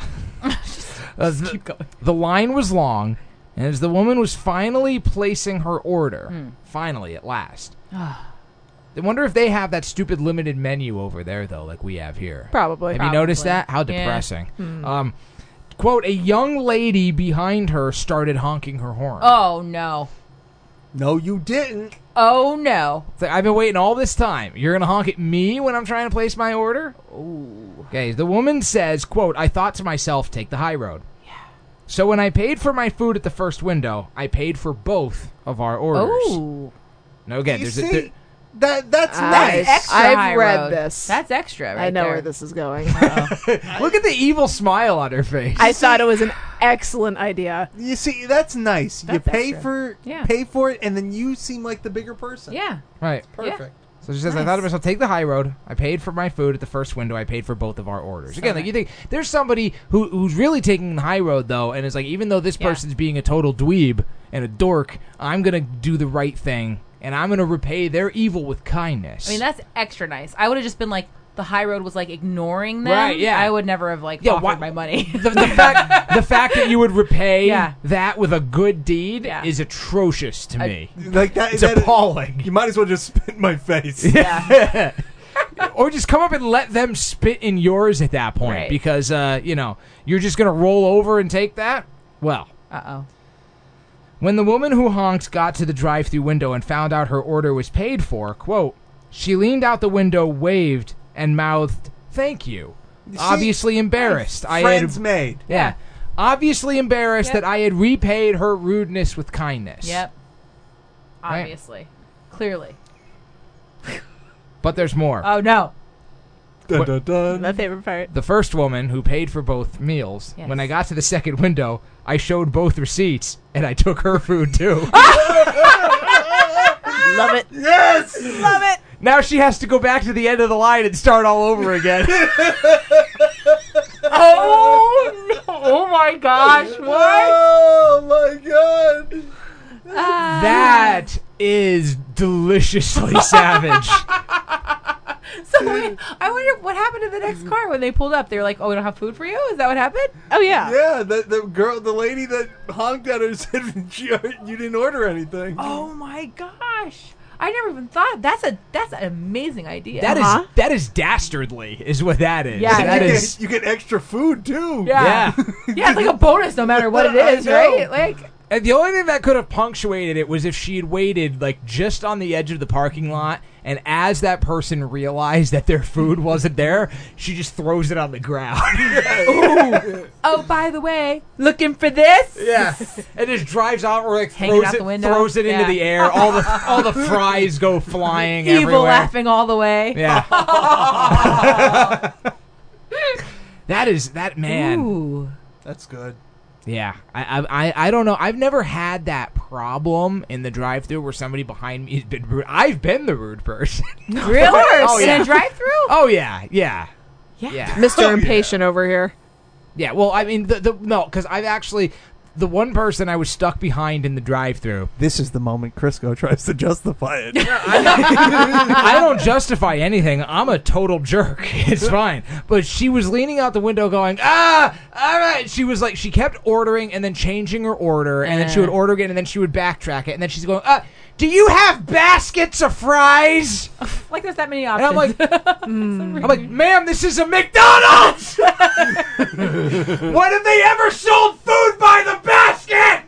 line was long, and as the woman was finally placing her order, finally at last. I wonder if they have that stupid limited menu over there though, like we have here. Probably. Have you noticed Probably. that? How Yeah. depressing. Quote, a young lady behind her started honking her horn. Oh, no. No, you didn't. Oh, no. It's like, I've been waiting all this time. You're going to honk at me when I'm trying to place my order? Ooh. Okay, the woman says, quote, I thought to myself, take the high road. Yeah. So when I paid for my food at the first window, I paid for both of our orders. Oh. Now again, You there's see, that's I- nice. Extra I've high read road. this. That's extra right I know there. where this is going. look at the evil smile on her face. I thought it was an excellent idea. You see, that's nice. You That's pay extra. pay for it, and then you seem like the bigger person. Yeah. Right. Perfect. So she says, I thought to myself, take the high road. I paid for my food at the first window. I paid for both of our orders. Again, like you think there's somebody who's really taking the high road though, and is like, even though this Yeah. person's being a total dweeb and a dork, I'm gonna do the right thing, and I'm gonna repay their evil with kindness. I mean, that's extra nice. I would have just been like, the high road was like ignoring them. Right, yeah. I would never have like Yeah, offered why- my money. the fact that you would repay Yeah. that with a good deed Yeah. is atrocious to me. Like that. It's that- appalling. You might as well just spit in my face. Yeah. Or just come up and let them spit in yours at that point, Right. because you're just gonna roll over and take that. Well, Uh-oh. when the woman who honked got to the drive-thru window and found out her order was paid for, quote, she leaned out the window, waved, and mouthed, "Thank you." See, Obviously embarrassed. Friends made. Yeah. Obviously embarrassed Yep. that I had repaid her rudeness with kindness. Yep. Right. Obviously. Clearly. But there's more. Oh, no. Dun, dun, dun. My favorite part. The first woman who paid for both meals, Yes. when I got to the second window, I showed both receipts, and I took her food, too. Love it. Yes! Love it. Now she has to go back to the end of the line and start all over again. Oh, no. Oh, my gosh. What? Oh, my God. That is deliciously savage. So wait, I wonder what happened to the next car when they pulled up. They were like, "Oh, we don't have food for you." Is that what happened? Oh, yeah. Yeah, the lady that honked at her said you didn't order anything. Oh my gosh! I never even thought that's an amazing idea. That is dastardly, is what that is. Yeah, that you is. you get extra food too. Yeah. Yeah, it's like a bonus no matter what it is, I know. right? Like, And the only thing that could have punctuated it was if she had waited, like, just on the edge of the parking lot, and as that person realized that their food wasn't there, she just throws it on the ground. oh, by the way, looking for this? Yeah, and just drives out or like Hanging out the window? throws it into Yeah. the air. All the fries go flying Evil everywhere. laughing all the way. Yeah, that man. Ooh. That's good. Yeah, I don't know. I've never had that problem in the drive-thru where somebody behind me has been rude. I've been the rude person. Really? Oh, In yeah. a drive-through? Oh yeah. Mr. Impatient over here. Yeah, well, I mean, no, because I've actually, the one person I was stuck behind in the drive-thru. This is the moment Crisco tries to justify it. I don't justify anything. I'm a total jerk. It's fine. But she was leaning out the window going, all right. She was like, she kept ordering and then changing her order, and then she would order again, and then she would backtrack it, and then she's going, do you have baskets of fries? Like there's that many And options. I'm like, ma'am, this is a McDonald's! When have they ever sold food by the basket?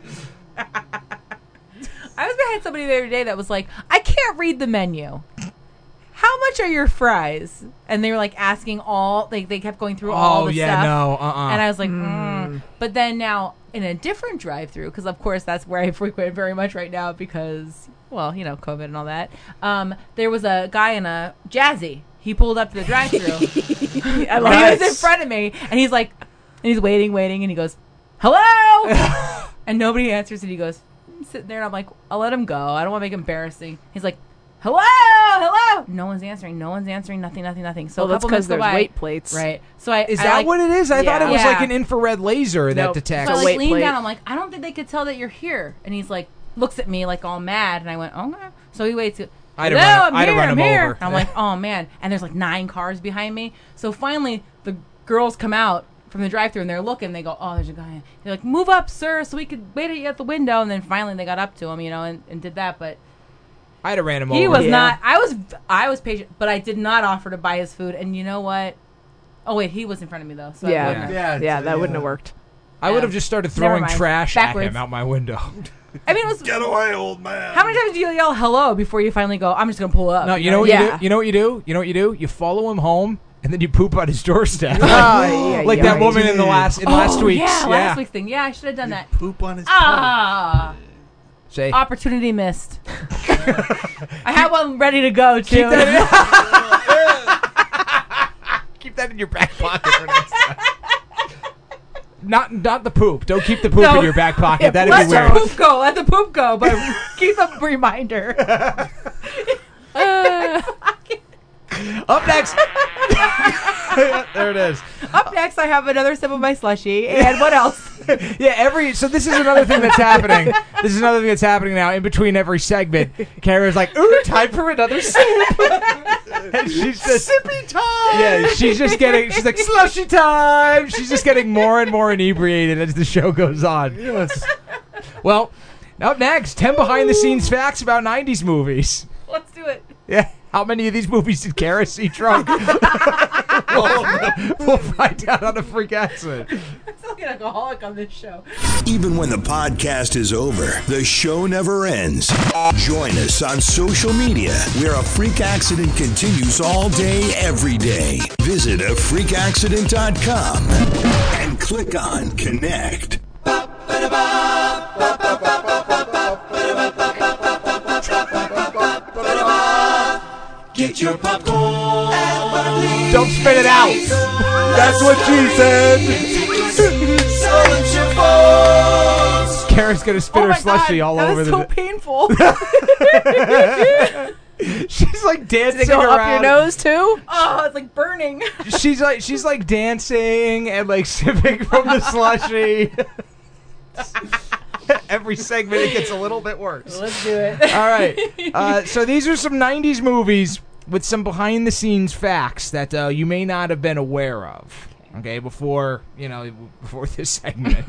I was behind somebody the other day that was like, I can't read the menu. How much are your fries? And they were like asking they kept going through all the stuff. And I was like, But then now in a different drive-thru, because of course that's where I frequent very much right now because, well, you know, COVID and all that. There was a guy in a Jazzy. He pulled up to the drive-thru. I love He it. was in front of me, and he's like, and he's waiting, and he goes, hello? And nobody answers, and he goes, I'm sitting there, and I'm like, I'll let him go. I don't want to make him embarrassing. He's like, hello? No one's answering, nothing. So Well, a that's couple because minutes go there's by. weight plates. Right. So Is that what it is? I thought it was Yeah. like an infrared laser that Nope. detects. So I weight like leaned plate. down, I'm like, I don't think they could tell that you're here. And he's like, looks at me like all mad, and I went, okay. So he waits. I'd Hello, have I'm run him here. over. And I'm like, oh man. And there's like 9 cars behind me. So finally, the girls come out from the drive-thru and they're looking. They go, oh, there's a guy. They're like, move up, sir, so we could wait at you at the window. And then finally they got up to him, you know, and did that. But I'd have ran him over. he was Yeah. not. I was patient, but I did not offer to buy his food. And you know what? Oh wait, he was in front of me though. So I Yeah. wouldn't have. Yeah, that wouldn't have worked. I would have just started Never throwing mind. trash at Backwards. him out my window. I mean, it was. Get away, old man. How many times do you yell hello before you finally go, I'm just going to pull up? No, you know what Yeah. you do? You know what you do? You know what you do? You follow him home, and then you poop on his doorstep. yeah, like yeah. that woman in last week's. Yeah, last week's thing. Yeah, I should have done that. Poop on his Ah, Say, opportunity missed. I had one ready to go too. keep that in your back pocket for next time. Not the poop. Don't keep the poop No. in your back pocket. That'd Let be weird. the poop go. Let the poop go. But keep a reminder. Up next. There it is. Up next, I have another sip of my slushie. And what else? Yeah, so this is another thing that's happening. This is another thing that's happening now in between every segment. Kara's like, ooh, time for another sip. And she's just sippy time. Yeah, she's like, slushy time. She's just getting more and more inebriated as the show goes on. Yes. Well, up next, 10 behind the scenes facts about 90s movies. Let's do it. Yeah. How many of these movies did Kara see drunk? We'll find out on a freak accident. I'm still like an alcoholic on this show. Even when the podcast is over, the show never ends. Join us on social media, where A Freak Accident continues all day, every day. Visit afreakaccident.com and click on Connect. Get your popcorn at Buckley's. Don't spit it out. That's what she said. Silence your phones. Kara's gonna spit her my slushy God, all that over was the. so painful. She's like dancing Did it go around. up your nose too? Oh, it's like burning. She's like dancing and like sipping from the slushy. Every segment it gets a little bit worse. Let's do it. All right. So these are some 90s movies with some behind the scenes facts that you may not have been aware of. Okay, before this segment.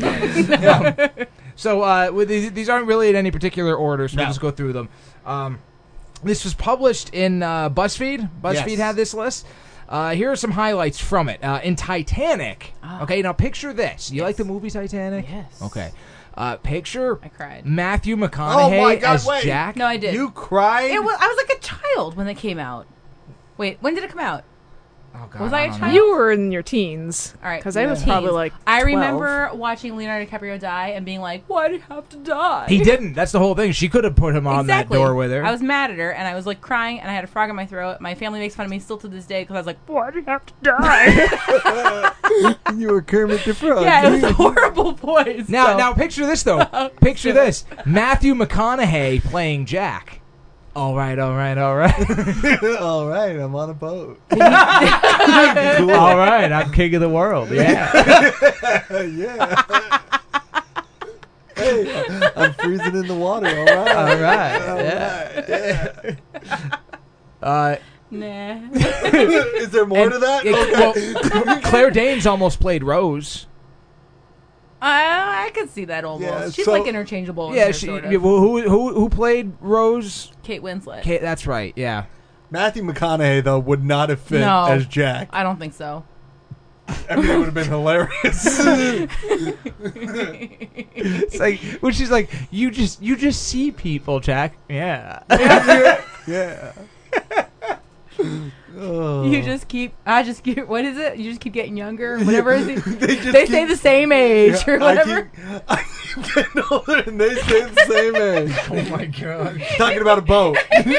So with these aren't really in any particular order, so we'll just go through them. This was published in BuzzFeed. BuzzFeed had this list. Here are some highlights from it. In Titanic. Okay, now picture this. You like the movie Titanic? Yes. Okay. Picture I cried. Matthew Oh my McConaughey God, as wait. Jack. No, I did. You cried? I was like a child when it came out. Wait, when did it come out? Oh, God, Was I a don't child? know. You were in your teens. All right, Because I was teens. probably like 12. I remember watching Leonardo DiCaprio die and being like, "Why did he have to die?" He didn't. That's the whole thing. She could have put him on Exactly. that door with her. I was mad at her, and I was like crying, and I had a frog in my throat. My family makes fun of me still to this day because I was like, "Why did he have to die?" You were Kermit the Frog. Yeah, it was a horrible voice. Now, so- now picture this though. Picture this: Matthew McConaughey playing Jack. All right. All right, I'm on a boat. All right, I'm king of the world. Yeah. Yeah. Hey, I'm freezing in the water. All right. All right. Yeah. nah. Is there more to that? Well, Claire Danes almost played Rose. I could see that almost. Yeah, She's so- like interchangeable. in Yeah, there, she. sort of. Yeah, well, who played Rose? Kate Winslet. Kate, that's right. Yeah. Matthew McConaughey, though, would not have fit No. as Jack. I don't think so. Everything would have been hilarious. It's like when she's like, you just see people, Jack. Yeah. Yeah. You just keep. What is it? You just keep getting younger. Whatever is it? They stay the same age or whatever. I keep getting older and they stay the same age. Oh my God. Talking about a boat.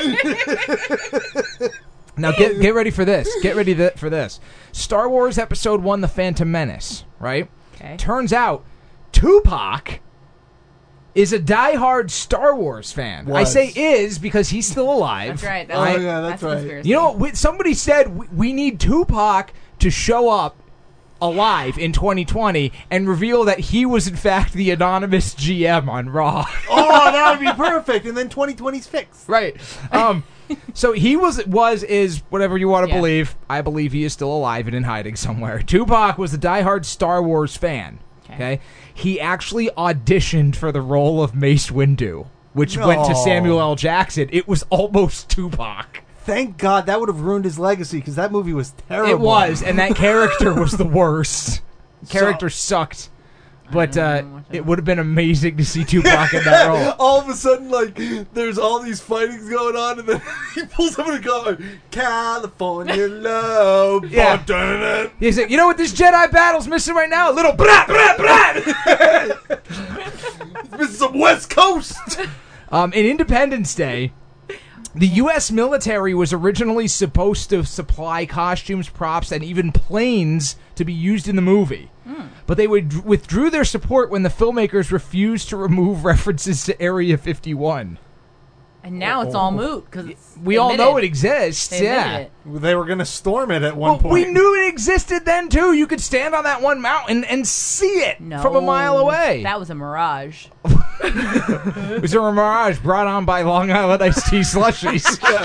Now get ready for this. Get ready for this. Star Wars Episode 1: The Phantom Menace. Right. Okay. Turns out, Tupac is a diehard Star Wars fan. I Was. say is because he's still alive. That's right. Oh, yeah, that's right. conspiracy. You know what? Somebody said we need Tupac to show up alive in 2020 and reveal that he was in fact the anonymous GM on Raw. Oh, that would be perfect. And then 2020's fixed. Right. So he is whatever you want to Yeah. believe. I believe he is still alive and in hiding somewhere. Tupac was a diehard Star Wars fan. Okay. He actually auditioned for the role of Mace Windu, which went to No. Samuel L. Jackson. It was almost Tupac. Thank God that would have ruined his legacy because that movie was terrible. It was, and that character was the worst. Character sucked. But it would have been amazing to see Tupac in that role. All of a sudden, like, there's all these fightings going on, and then he pulls up in a car, California love. Yeah. Dun-dun-dun. He's like, you know what this Jedi battle's missing right now? A little brat, brat, brat. This is some West Coast. In Independence Day, the U.S. military was originally supposed to supply costumes, props, and even planes to be used in the movie. But they withdrew their support when the filmmakers refused to remove references to Area 51. And now it's all moot because We all know it exists. They Yeah. admitted it. They were going to storm it at one Well, point. we knew it existed then, too. You could stand on that one mountain and see it No, from a mile away. That was a mirage. It was a mirage brought on by Long Island iced tea slushies.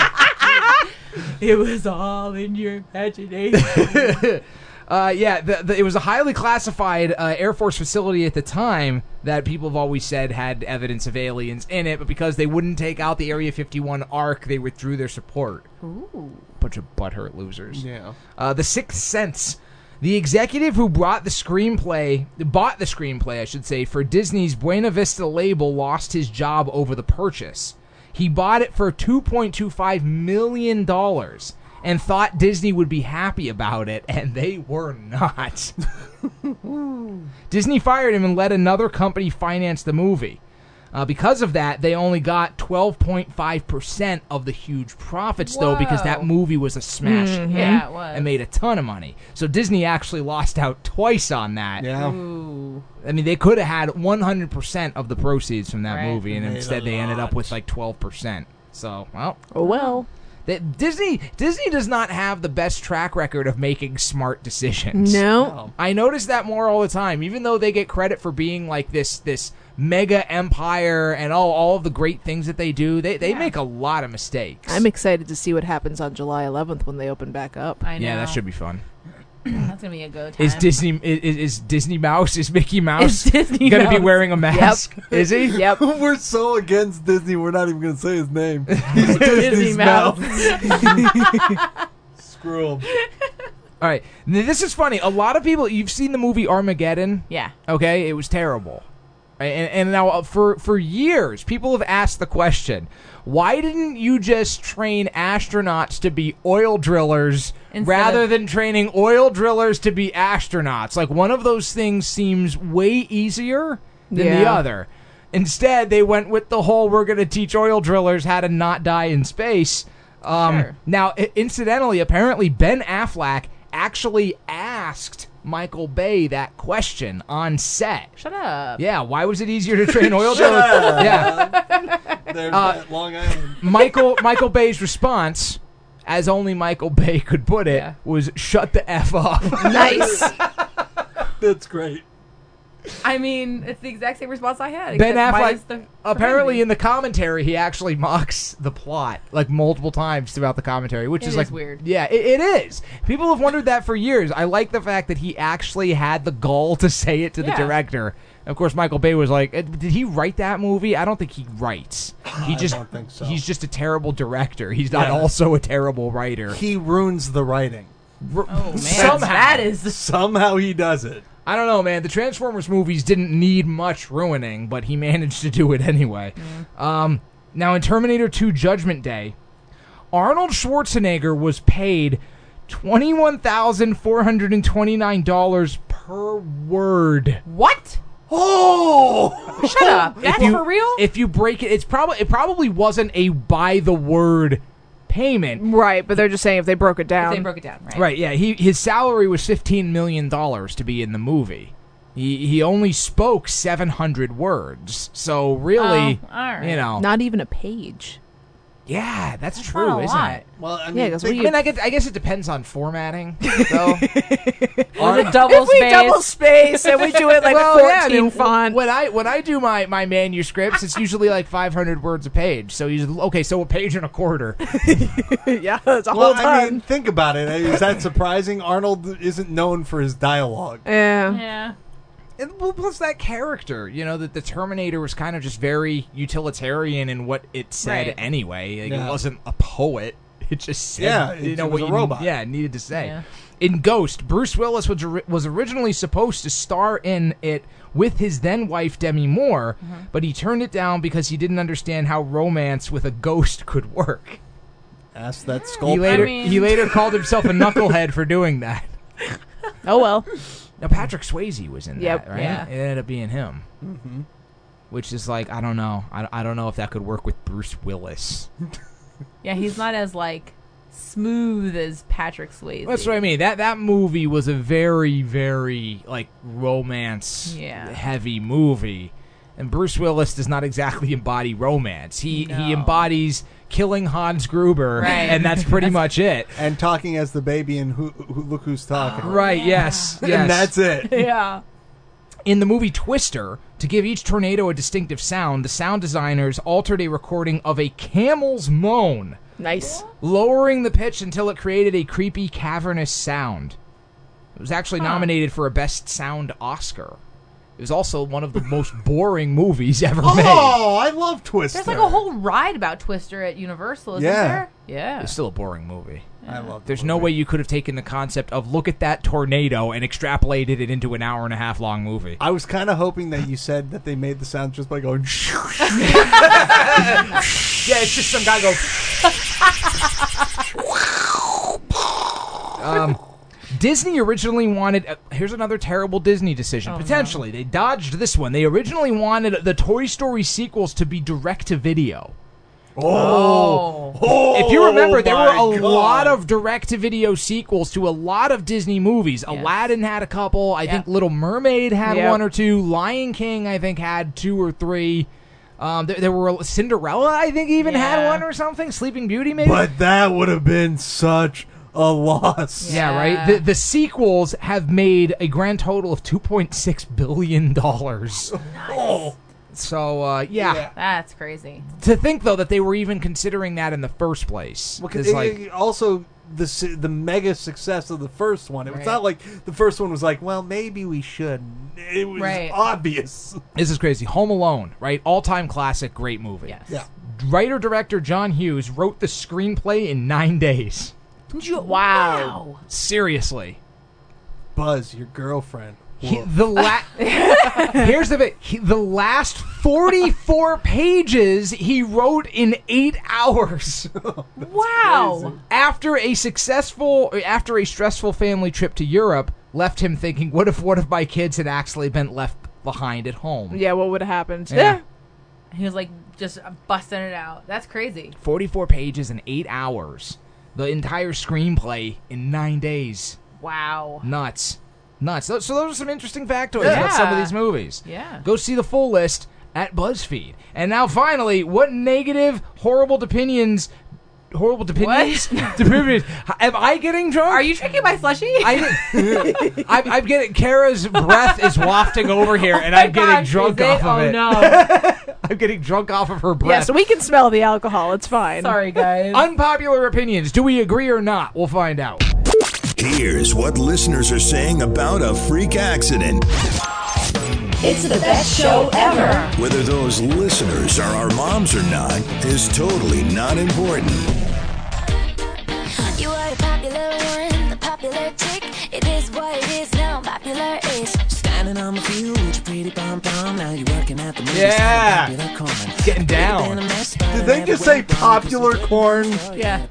It was all in your imagination. It was a highly classified Air Force facility at the time that people have always said had evidence of aliens in it, but because they wouldn't take out the Area 51 arc, they withdrew their support. Ooh. Bunch of butthurt losers. Yeah. The Sixth Sense. The executive who bought the screenplay, I should say, for Disney's Buena Vista label lost his job over the purchase. He bought it for $2.25 million and thought Disney would be happy about it, and they were not. Disney fired him and let another company finance the movie. Because of that, they only got 12.5% of the huge profits, though, because that movie was a smash hit Yeah, it was. and made a ton of money. So Disney actually lost out twice on that. Yeah. Ooh. I mean, they could have had 100% of the proceeds from that Right. movie, and Made instead a they ended up lot. with like 12%. So, well, Oh well. Disney does not have the best track record of making smart decisions. No. I notice that more all the time. Even though they get credit for being like this mega empire and all of the great things that they do, they make a lot of mistakes. I'm excited to see what happens on July 11th when they open back up. I know. Yeah, that should be fun. That's gonna be a go time. Is Disney Mouse? Is Mickey Mouse Is Disney gonna be Mouse. wearing a mask? Is he? Yep. We're so against Disney, we're not even going to say his name. Disney Mouse? Screw him. All right. Now, this is funny. A lot of people. You've seen the movie Armageddon. Yeah. Okay, it was terrible. Right? And now for years, people have asked the question: why didn't you just train astronauts to be oil drillers rather than training oil drillers to be astronauts? Like, one of those things seems way easier than the Yeah. other. Instead, they went with the whole "we're going to teach oil drillers how to not die in space." Sure. Now, incidentally, apparently Ben Affleck actually asked Michael Bay that question on set. Shut up. Yeah, why was it easier to train oil drillers? Yeah. There's that Long Island. Michael Bay's response, as only Michael Bay could put it, Yeah. was "shut the F up." Nice. That's great. I mean, it's the exact same response I had. Ben except mine Affleck, is the apparently profanity. in the commentary, he actually mocks the plot like multiple times throughout the commentary, which It is is like weird. Yeah, it is. People have wondered that for years. I like the fact that he actually had the gall to say it to the Yeah. director. Of course, Michael Bay was like, "Did he write that movie? I don't think he writes. He just don't think so. He's just a terrible director. He's not Yeah. also a terrible writer." He ruins the writing. Oh man, Somehow. that is Somehow he does it. I don't know, man. The Transformers movies didn't need much ruining, but he managed to do it anyway. Now, in Terminator 2 Judgment Day, Arnold Schwarzenegger was paid $21,429 per word. what? Oh! Shut up. That's for real. If you break it, it probably wasn't a by the word payment. Right, but they're just saying if they broke it down. They broke it down, right? Right, yeah. His salary was $15 million to be in the movie. He only spoke 700 words. So really, Oh, all right. you know. Not even a page. Yeah, that's Not true, a isn't lot. it? Well, I mean, Yeah, 'cause think- we- I guess it depends on formatting, though. Or the double If we space. double space and we do it like Well, 14 yeah, I mean, font. When I do my manuscripts, it's usually like 500 words a page. So so a page and a quarter. Yeah, that's a Well, whole I ton. mean, think about it. Is that surprising? Arnold isn't known for his dialogue. Yeah. Yeah. And well, plus that character, that the Terminator was kind of just very utilitarian in what it said Right. anyway. Like, Yeah. It wasn't a poet. It just said, Yeah, it what was a you robot. needed to say. Yeah. In Ghost, Bruce Willis was originally supposed to star in it with his then wife Demi Moore, but he turned it down because he didn't understand how romance with a ghost could work. Ask that He sculptor. later called himself a knucklehead for doing that. Oh, well. Now Patrick Swayze was in Yep. that, right? Yeah. It ended up being him. Mm-hmm. Which is like, I don't know. I don't know if that could work with Bruce Willis. Yeah, he's not as like smooth as Patrick Swayze. That's what I mean. That movie was a very, very like romance heavy movie. And Bruce Willis does not exactly embody romance. He embodies killing Hans Gruber, Right. and that's pretty much it. And talking as the baby and who look who's talking. Right, yes. And that's it. Yeah. In the movie Twister, to give each tornado a distinctive sound, the sound designers altered a recording of a camel's moan, Nice. lowering the pitch until it created a creepy, cavernous sound. It was actually nominated for a Best Sound Oscar. It was also one of the most boring movies ever made. Oh, I love Twister. There's like a whole ride about Twister at Universal, isn't Yeah. there? Yeah. It's still a boring movie. I love. There's no way you could have taken the concept of look at that tornado and extrapolated it into an hour and a half long movie. I was kind of hoping that you said that they made the sound just by going. Yeah, it's just some guy go. Disney originally wanted... here's another terrible Disney decision. Potentially. They dodged this one. They originally wanted the Toy Story sequels to be direct-to-video. If you remember, there were a lot of direct-to-video sequels to a lot of Disney movies. Yes. Aladdin had a couple. I think Little Mermaid had one or two. Lion King, I think, had 2 or 3. There were Cinderella, I think, even had one or something. Sleeping Beauty, maybe. But that would have been such a loss. Yeah, right. The sequels have made a grand total of $2.6 billion. Nice. So, yeah. That's crazy. To think, though, that they were even considering that in the first place. Because also, the mega success of the first one. It was not like the first one was like, well, maybe we should. It was obvious. This is crazy. Home Alone, right? All-time classic, great movie. Yes. Yeah. Writer-director John Hughes wrote the screenplay in 9 days. Wow. Seriously. Buzz, your girlfriend. Here's the bit. The last 44 pages he wrote in 8 hours. Wow. After a stressful family trip to Europe left him thinking, what if my kids had actually been left behind at home? Yeah, what would have happened? Yeah. He was like just busting it out. That's crazy. 44 pages in 8 hours. The entire screenplay in 9 days. Wow. Nuts. So those are some interesting factoids about some of these movies. Yeah. Go see the full list at BuzzFeed. And now finally, what negative, horrible opinions... Horrible opinions? Am I getting drunk? Are you drinking my slushie? I'm getting... Kara's breath is wafting over here, and I'm getting drunk off of it. Oh, no. I'm getting drunk off of her breath. Yeah, so we can smell the alcohol. It's fine. Sorry, guys. Unpopular opinions. Do we agree or not? We'll find out. Here's what listeners are saying about a freak accident. It's the best show ever. Whether those listeners are our moms or not is totally not important. You are the popular one, the popular chick. It is what it is now, popular-ish. Standing on the field with your pretty pom-pom. Now you're working at the movie. Yeah. Popular corn. Getting down. Did they just say popular corn? Yeah.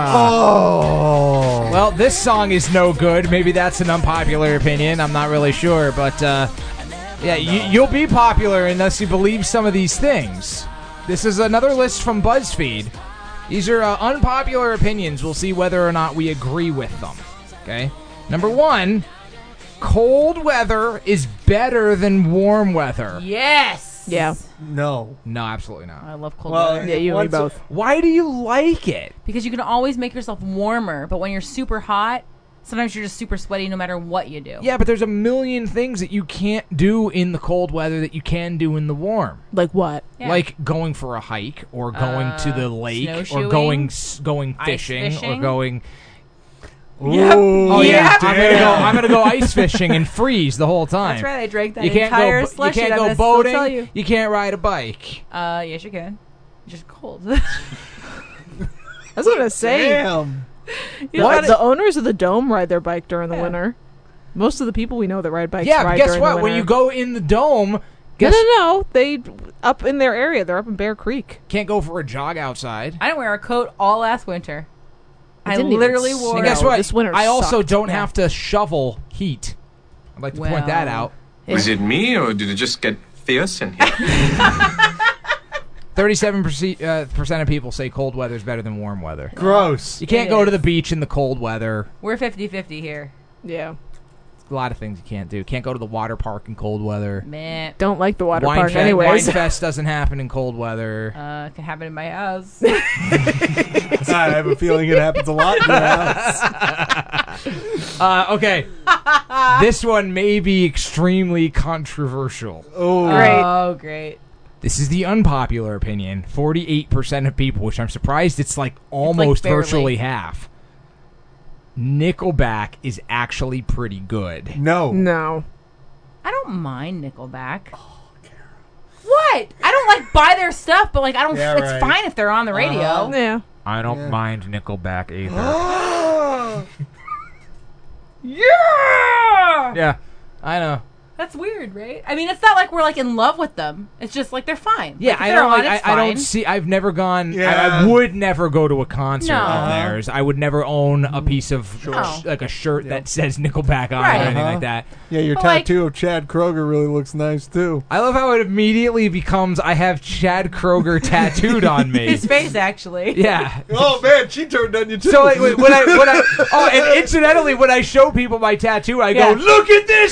Oh. Well, this song is no good. Maybe that's an unpopular opinion. I'm not really sure, but yeah, you'll be popular unless you believe some of these things. This is another list from BuzzFeed. These are unpopular opinions. We'll see whether or not we agree with them. Okay? Number 1, cold weather is better than warm weather. Yes. Yeah. No. No, absolutely not. I love cold Well, weather. Yeah, you and me both. Why do you like it? Because you can always make yourself warmer, but when you're super hot, sometimes you're just super sweaty no matter what you do. Yeah, but there's a million things that you can't do in the cold weather that you can do in the warm. Like what? Yeah. Like going for a hike, or going to the lake, or snowshoeing, going ice fishing, or fishing. going... Yep. Oh yeah, Yep. I'm gonna go ice fishing and freeze the whole time. That's right, I drank that You can't entire go. slushie. You can't I'm go gonna still tell boating. you. Can't ride a bike. Yes, you can. Just cold. I was gonna say. Damn. What? The owners of the Dome ride their bike during the winter. Most of the people we know that ride bikes Yeah, ride but guess during what? the winter. When you go in the dome, No. They up in their area. They're up in Bear Creek. Can't go for a jog outside. I didn't wear a coat all last winter. I didn't even literally wore. And guess what? This winter I also sucked. don't have to shovel heat. I'd like to point that out. Was it me, or did it just get fierce in here? 37% of people say cold weather is better than warm weather. Gross. You can't go to the beach in the cold weather. We're 50-50 here. Yeah. A lot of things you can't do. Can't go to the water park in cold weather. Meh. Don't like the water park anyways. Winefest doesn't happen in cold weather. Can happen in my house. I have a feeling it happens a lot in your house. Okay. This one may be extremely controversial. Oh, Oh, great. This is the unpopular opinion. 48% of people, which I'm surprised it's like almost barely. virtually half. Nickelback is actually pretty good. No. I don't mind Nickelback. What? I don't like buy their stuff, but like I don't. Yeah, it's right. fine if they're on the radio. Yeah. I don't mind Nickelback either. Yeah. Yeah, I know. That's weird, right? I mean, it's not like we're like in love with them. It's just like they're fine. Yeah, like, if I they're don't. on, I it's don't fine. see. I've never gone. Yeah. I would never go to a concert No. of theirs. I would never own a piece of like a shirt that says Nickelback on it Right. or anything like that. Yeah, your But, like- tattoo of Chad Kroger really looks nice too. I love how it immediately becomes I have Chad Kroger tattooed on me. His face, actually. Yeah. Oh man, she turned on you too. So like, when I and incidentally when I show people my tattoo, I Yeah. go, "Look at this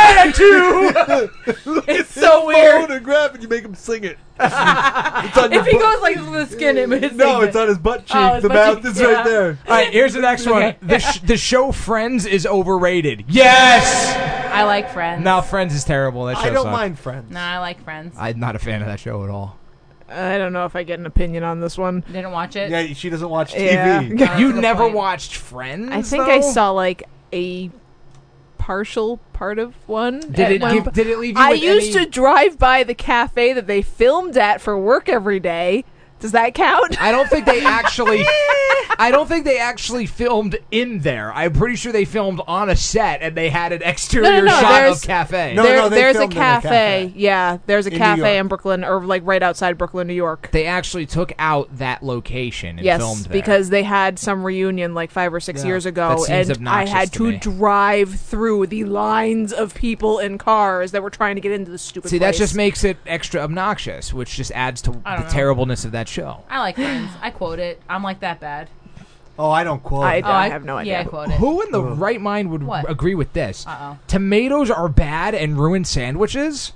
tattoo!" It's so weird. Photograph and you make him sing it. It's on If your he butt. goes like this with the skin, it No, it's on his butt cheek. Oh, his the butt mouth cheek, is yeah. right there. All right, here's the next one. Okay. The show Friends is overrated. Yes. I like Friends. No, Friends is terrible. That show I don't sucks. mind Friends. No, I like Friends. I'm not a fan of that show at all. I don't know if I get an opinion on this one. Didn't watch it. Yeah, she doesn't watch Yeah. TV. That's You a good never point. watched Friends? I think I though? saw like a partial part of one. Did it leave you I with used any- to drive by the cafe that they filmed at for work every day. Does that count? I don't think they actually. I don't think they actually filmed in there. I'm pretty sure they filmed on a set and they had an exterior No, shot there's- of cafe. No, they there's a filmed in a cafe. cafe. Yeah, there's a In New cafe York. in Brooklyn, or like right outside Brooklyn, New York. They actually took out that location and Yes, filmed there. because they had some reunion like 5 or 6 Yeah. years That ago, seems and I obnoxious had to to me. drive through the lines of people in cars that were trying to get into the stupid See, place. that just makes it extra obnoxious, which just adds to I the don't know. terribleness of that show. I like Friends. I quote it. I'm like that bad. Oh, I don't quote. I have no idea. Yeah, I quote it. Who in the right mind would What? agree with this? Uh-oh. Tomatoes are bad and ruin sandwiches?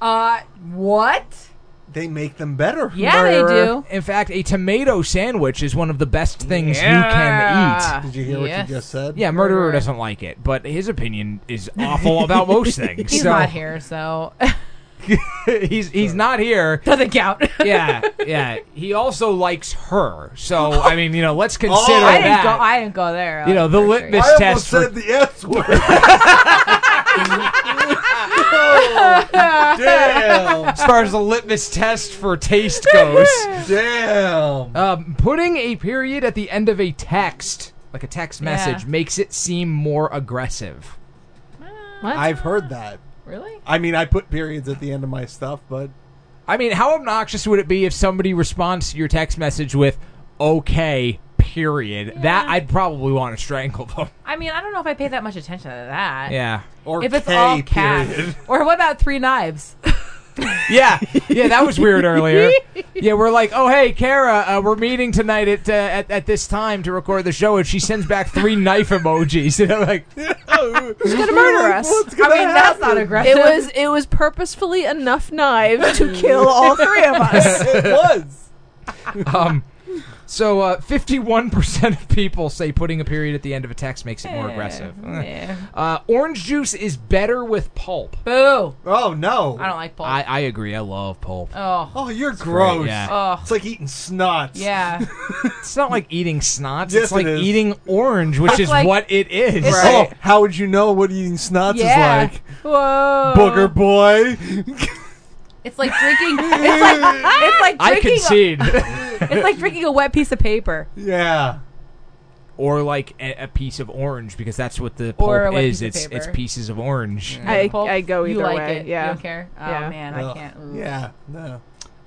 What? They make them better. Yeah, they do. In fact, a tomato sandwich is one of the best things you Yeah. can eat. Did you hear what Yes. you just said? Yeah, Murderer Murderer. doesn't like it, but his opinion is awful about most things. He's so not here, so he's not here. doesn't count. Yeah. He also likes her. So I mean, let's consider I that. didn't go there. The for litmus I almost test for said the S word. Oh, damn. as far as the litmus test for taste goes. Damn. Putting a period at the end of a text, like a text message, Yeah. makes it seem more aggressive. What? I've heard that. Really? I mean, I put periods at the end of my stuff, but I mean, how obnoxious would it be if somebody responds to your text message with "okay," period? Yeah. That I'd probably want to strangle them. I mean, I don't know if I pay that much attention to that. Yeah. or If it's K all caps. period. Or what about 3 knives? Yeah, that was weird earlier. Yeah, we're like, oh hey, Kara, we're meeting tonight at this time to record the show, and she sends back 3 knife emojis, and I'm like, Who's gonna murder us? I mean, that's not aggressive. It was purposefully enough knives to kill all 3 of us. It was. So 51% of people say putting a period at the end of a text makes it more aggressive. Yeah. Orange juice is better with pulp. Boo. Oh no. I don't like pulp. I agree. I love pulp. Oh. Oh, you're great, gross. yeah. Oh. It's like eating snots. Yeah. It's not like eating snots. Yes, it's like it is. eating orange, which It's is like- what it is. It's Oh, how would you know what eating snots Yeah. is like? Whoa. Booger boy. It's like drinking. It's like I drinking. concede. It's like drinking a wet piece of paper. Yeah. Or like a piece of orange, because that's what the Or a pulp wet is. piece of It's paper. pieces of orange. I Pulp, go you either like way. It. Yeah. You don't care. Oh Yeah. man, Ugh. I can't. Ooh. Yeah. No.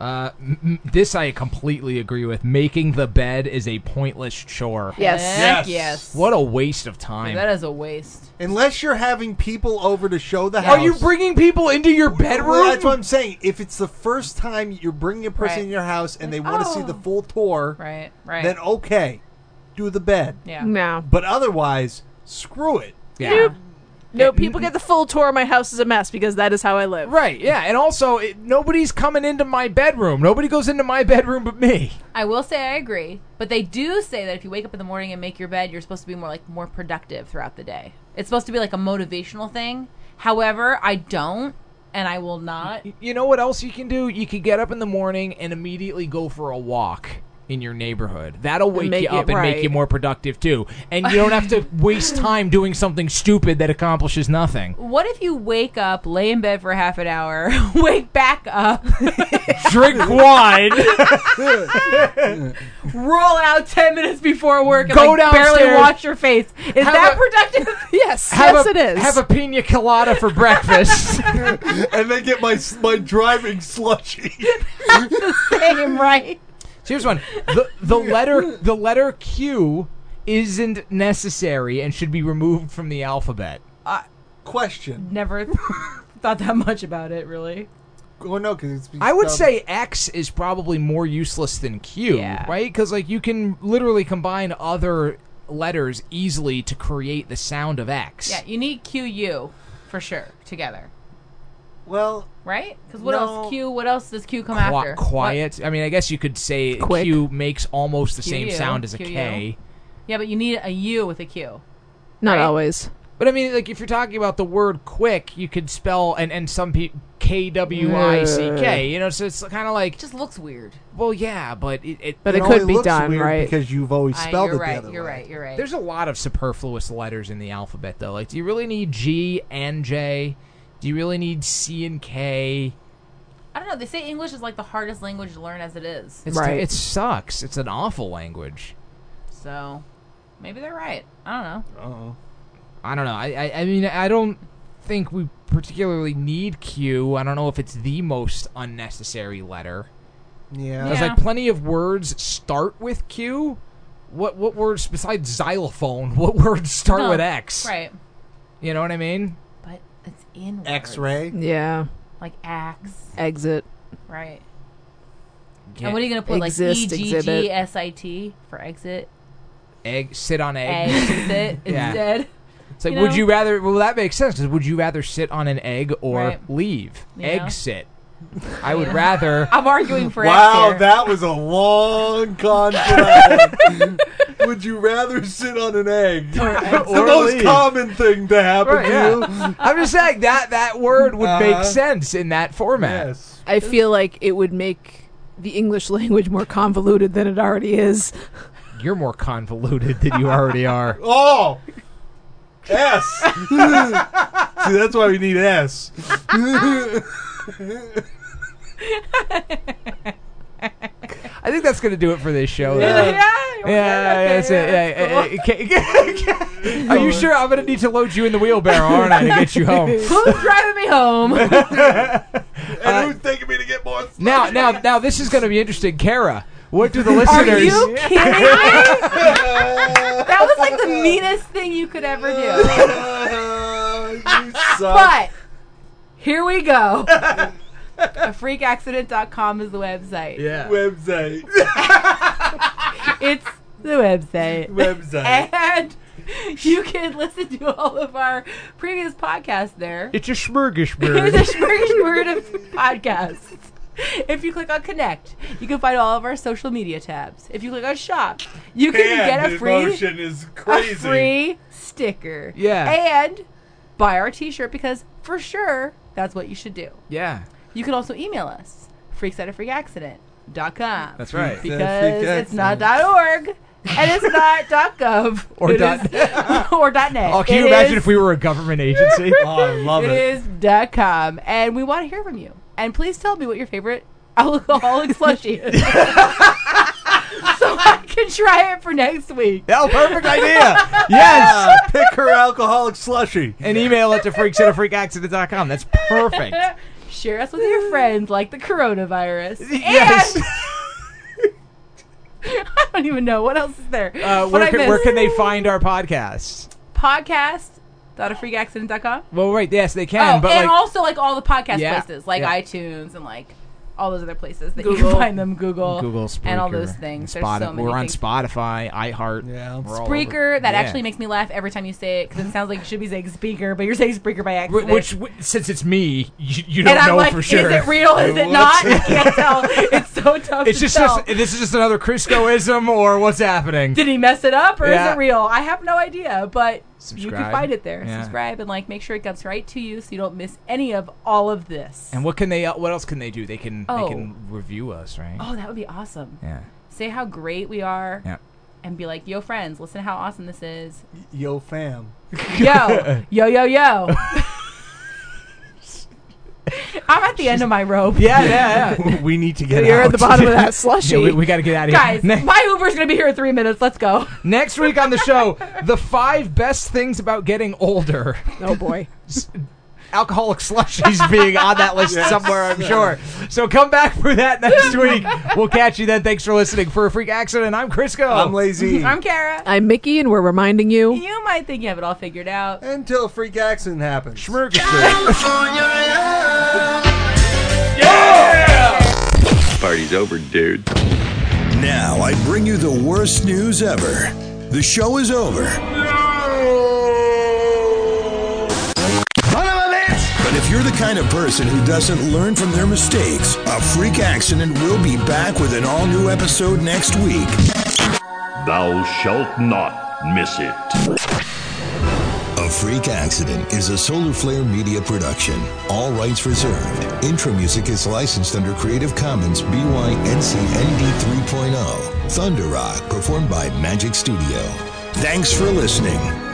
This I completely agree with. Making the bed is a pointless chore. Yes. Heck Yes. yes. What a waste of time. That is a waste. Unless you're having people over to show the house. Are you bringing people into your bedroom? Well, that's what I'm saying. If it's the first time you're bringing a person Right. in your house and they want to see the full tour, Right. Right. then okay, do the bed. yeah. No. But otherwise, screw it. Yeah. No, people get the full tour. My house is a mess because that is how I live. Right, yeah. And also, nobody's coming into my bedroom. Nobody goes into my bedroom but me. I will say I agree, but they do say that if you wake up in the morning and make your bed, you're supposed to be more productive throughout the day. It's supposed to be like a motivational thing. However, I don't, and I will not. You know what else you can do? You can get up in the morning and immediately go for a walk. in your neighborhood. That'll wake make you up it and make right. you more productive, too. And you don't have to waste time doing something stupid that accomplishes nothing. What if you wake up, lay in bed for half an hour, wake back up, Drink wine, roll out 10 minutes before work, and Go like, barely downstairs, wash your face? Is have that a- productive? Yes, have it is. Have a pina colada for breakfast. And then get my driving slushy. The same, right? So here's one. The letter Q isn't necessary and should be removed from the alphabet. Question. Never thought that much about it, really. Oh, no, because I would say X is probably more useless than Q, Yeah. right? Because like you can literally combine other letters easily to create the sound of X. Yeah, you need QU for sure together, Well, right? Because what No. else? Q. What else does Q come after? Quiet. I mean, I guess you could say Quick. Q makes almost the same QU, sound as a QU. K. Yeah, but you need a U with a Q. Not right? always. But I mean, like if you're talking about the word quick, you could spell and some people KWICK. You know, so it's kind of like It just looks weird. well, yeah, but But it it could only be looks done, weird right? because you've always spelled you're it right. the other You're way. right. You're right. there's a lot of superfluous letters in the alphabet, though. Like, do you really need G and J? Do you really need C and K? I don't know. They say English is like the hardest language to learn as it is. Right. It sucks. It's an awful language. So maybe they're right. I don't know. Uh-oh. I don't know. I mean, I don't think we particularly need Q. I don't know if it's the most unnecessary letter. Yeah. There's Yeah. like plenty of words start with Q. What words besides xylophone? What words start No. with X? Right. You know what I mean? But it's in words. X-ray. Yeah. Like axe. Exit. Right. Yeah. And what are you going to put? Exist, like exhibit. EGGSIT for exit? Egg. Sit on egg. Exit Yeah. instead? It's like, You would know? you rather? Well, that makes sense. 'Cause would you rather sit on an egg or Right. leave? You Egg know? sit. I would rather. I'm arguing for X Wow, here. that was a long con for that one. Would you rather sit on an egg? It's the or most leave. common thing to happen Right, to yeah. you. I'm just saying that word would make Uh-huh. sense in that format. Yes. I feel like it would make the English language more convoluted than it already is. You're more convoluted than you already are. Oh! S! See, that's why we need S. I think that's going to do it for this show. though. Yeah, That's it. Are you sure? I'm going to need to load you in the wheelbarrow, aren't I, to get you home? Who's driving me home? And who's taking me to get more stuff? Now, this is going to be interesting. Kara, what do the Are listeners... you kidding me? That was like the meanest thing you could ever do. You suck. But here we go. AfreakAccident.com is the website. Yeah. Website. It's the website. Website. And you can listen to all of our previous podcasts there. It's a smorgasbord. It's a smorgasbord of podcasts. If you click on Connect, you can find all of our social media tabs. If you click on Shop, you can get the a free emotion is crazy. sticker. Yeah. And buy our t-shirt because for sure that's what you should do. Yeah. You can also email us, freaksatafreakaccident.com. That's right. Because it's not .org and it's not .gov. Or It dot- is- or .net. Oh, can you It imagine is- if we were a government agency? Oh, I love It is .com. And we want to hear from you. And please tell me what your favorite alcoholic slushy is. So I can try it for next week. Oh, perfect idea. Yes. Pick her alcoholic slushy. And email it to freaksatafreakaccident.com. That's perfect. Share us with your friends like the coronavirus. Yes. And I don't even know. What else is there? Where can they find our podcasts? Podcast.afreakaccident.com. Well, right, yes, they can. Oh, but and like, also like all the podcast Yeah, places, like yeah. iTunes and like all those other places that you Google. can find them. Google, Spreaker, and all those things. There's so many we're on things. Spotify, iHeart. Yeah. We're all Spreaker, over. that Yeah. actually makes me laugh every time you say it because it sounds like you should be saying speaker, but you're saying Spreaker by accident. Which, since it's me, you don't and I'm know like, for sure. is it real? Is it not? I can't tell. It's so tough It's to just tell. this is just another Criscoism, or what's happening? Did he mess it up or Yeah. is it real? I have no idea, but you Subscribe. can find it there. Yeah. Subscribe and like make sure it comes right to you so you don't miss any of all of this. And what else can they do? They can Oh. they can review us, right? Oh, that would be awesome. Yeah. say how great we are, Yeah. and be like, "Yo, friends, listen to how awesome this is." Yo, fam. Yo, yo, yo, yo. I'm at the end of my rope. Yeah. We need to get You're out. at the bottom of that slushy. Yeah, we got to get out of here. Guys, my Uber's going to be here in 3 minutes. Let's go. Next week on the show, the 5 best things about getting older. Oh, boy. Alcoholic slushies being on that list somewhere, I'm sure. So come back for that next week. We'll catch you then. Thanks for listening. For A Freak Accident, I'm Crisco. I'm Lazy. I'm Kara. I'm Mickey, and we're reminding you. You might think you have it all figured out. Until a freak accident happens. Party's over, dude. Now I bring you the worst news ever. The show is over. But if you're the kind of person who doesn't learn from their mistakes, A Freak Accident will be back with an all-new episode next week. Thou shalt not miss it. A Freak Accident is a Solar Flare Media production. All rights reserved. Intro music is licensed under Creative Commons BY-NC ND 3.0. Thunder Rock, performed by Magic Studio. Thanks for listening.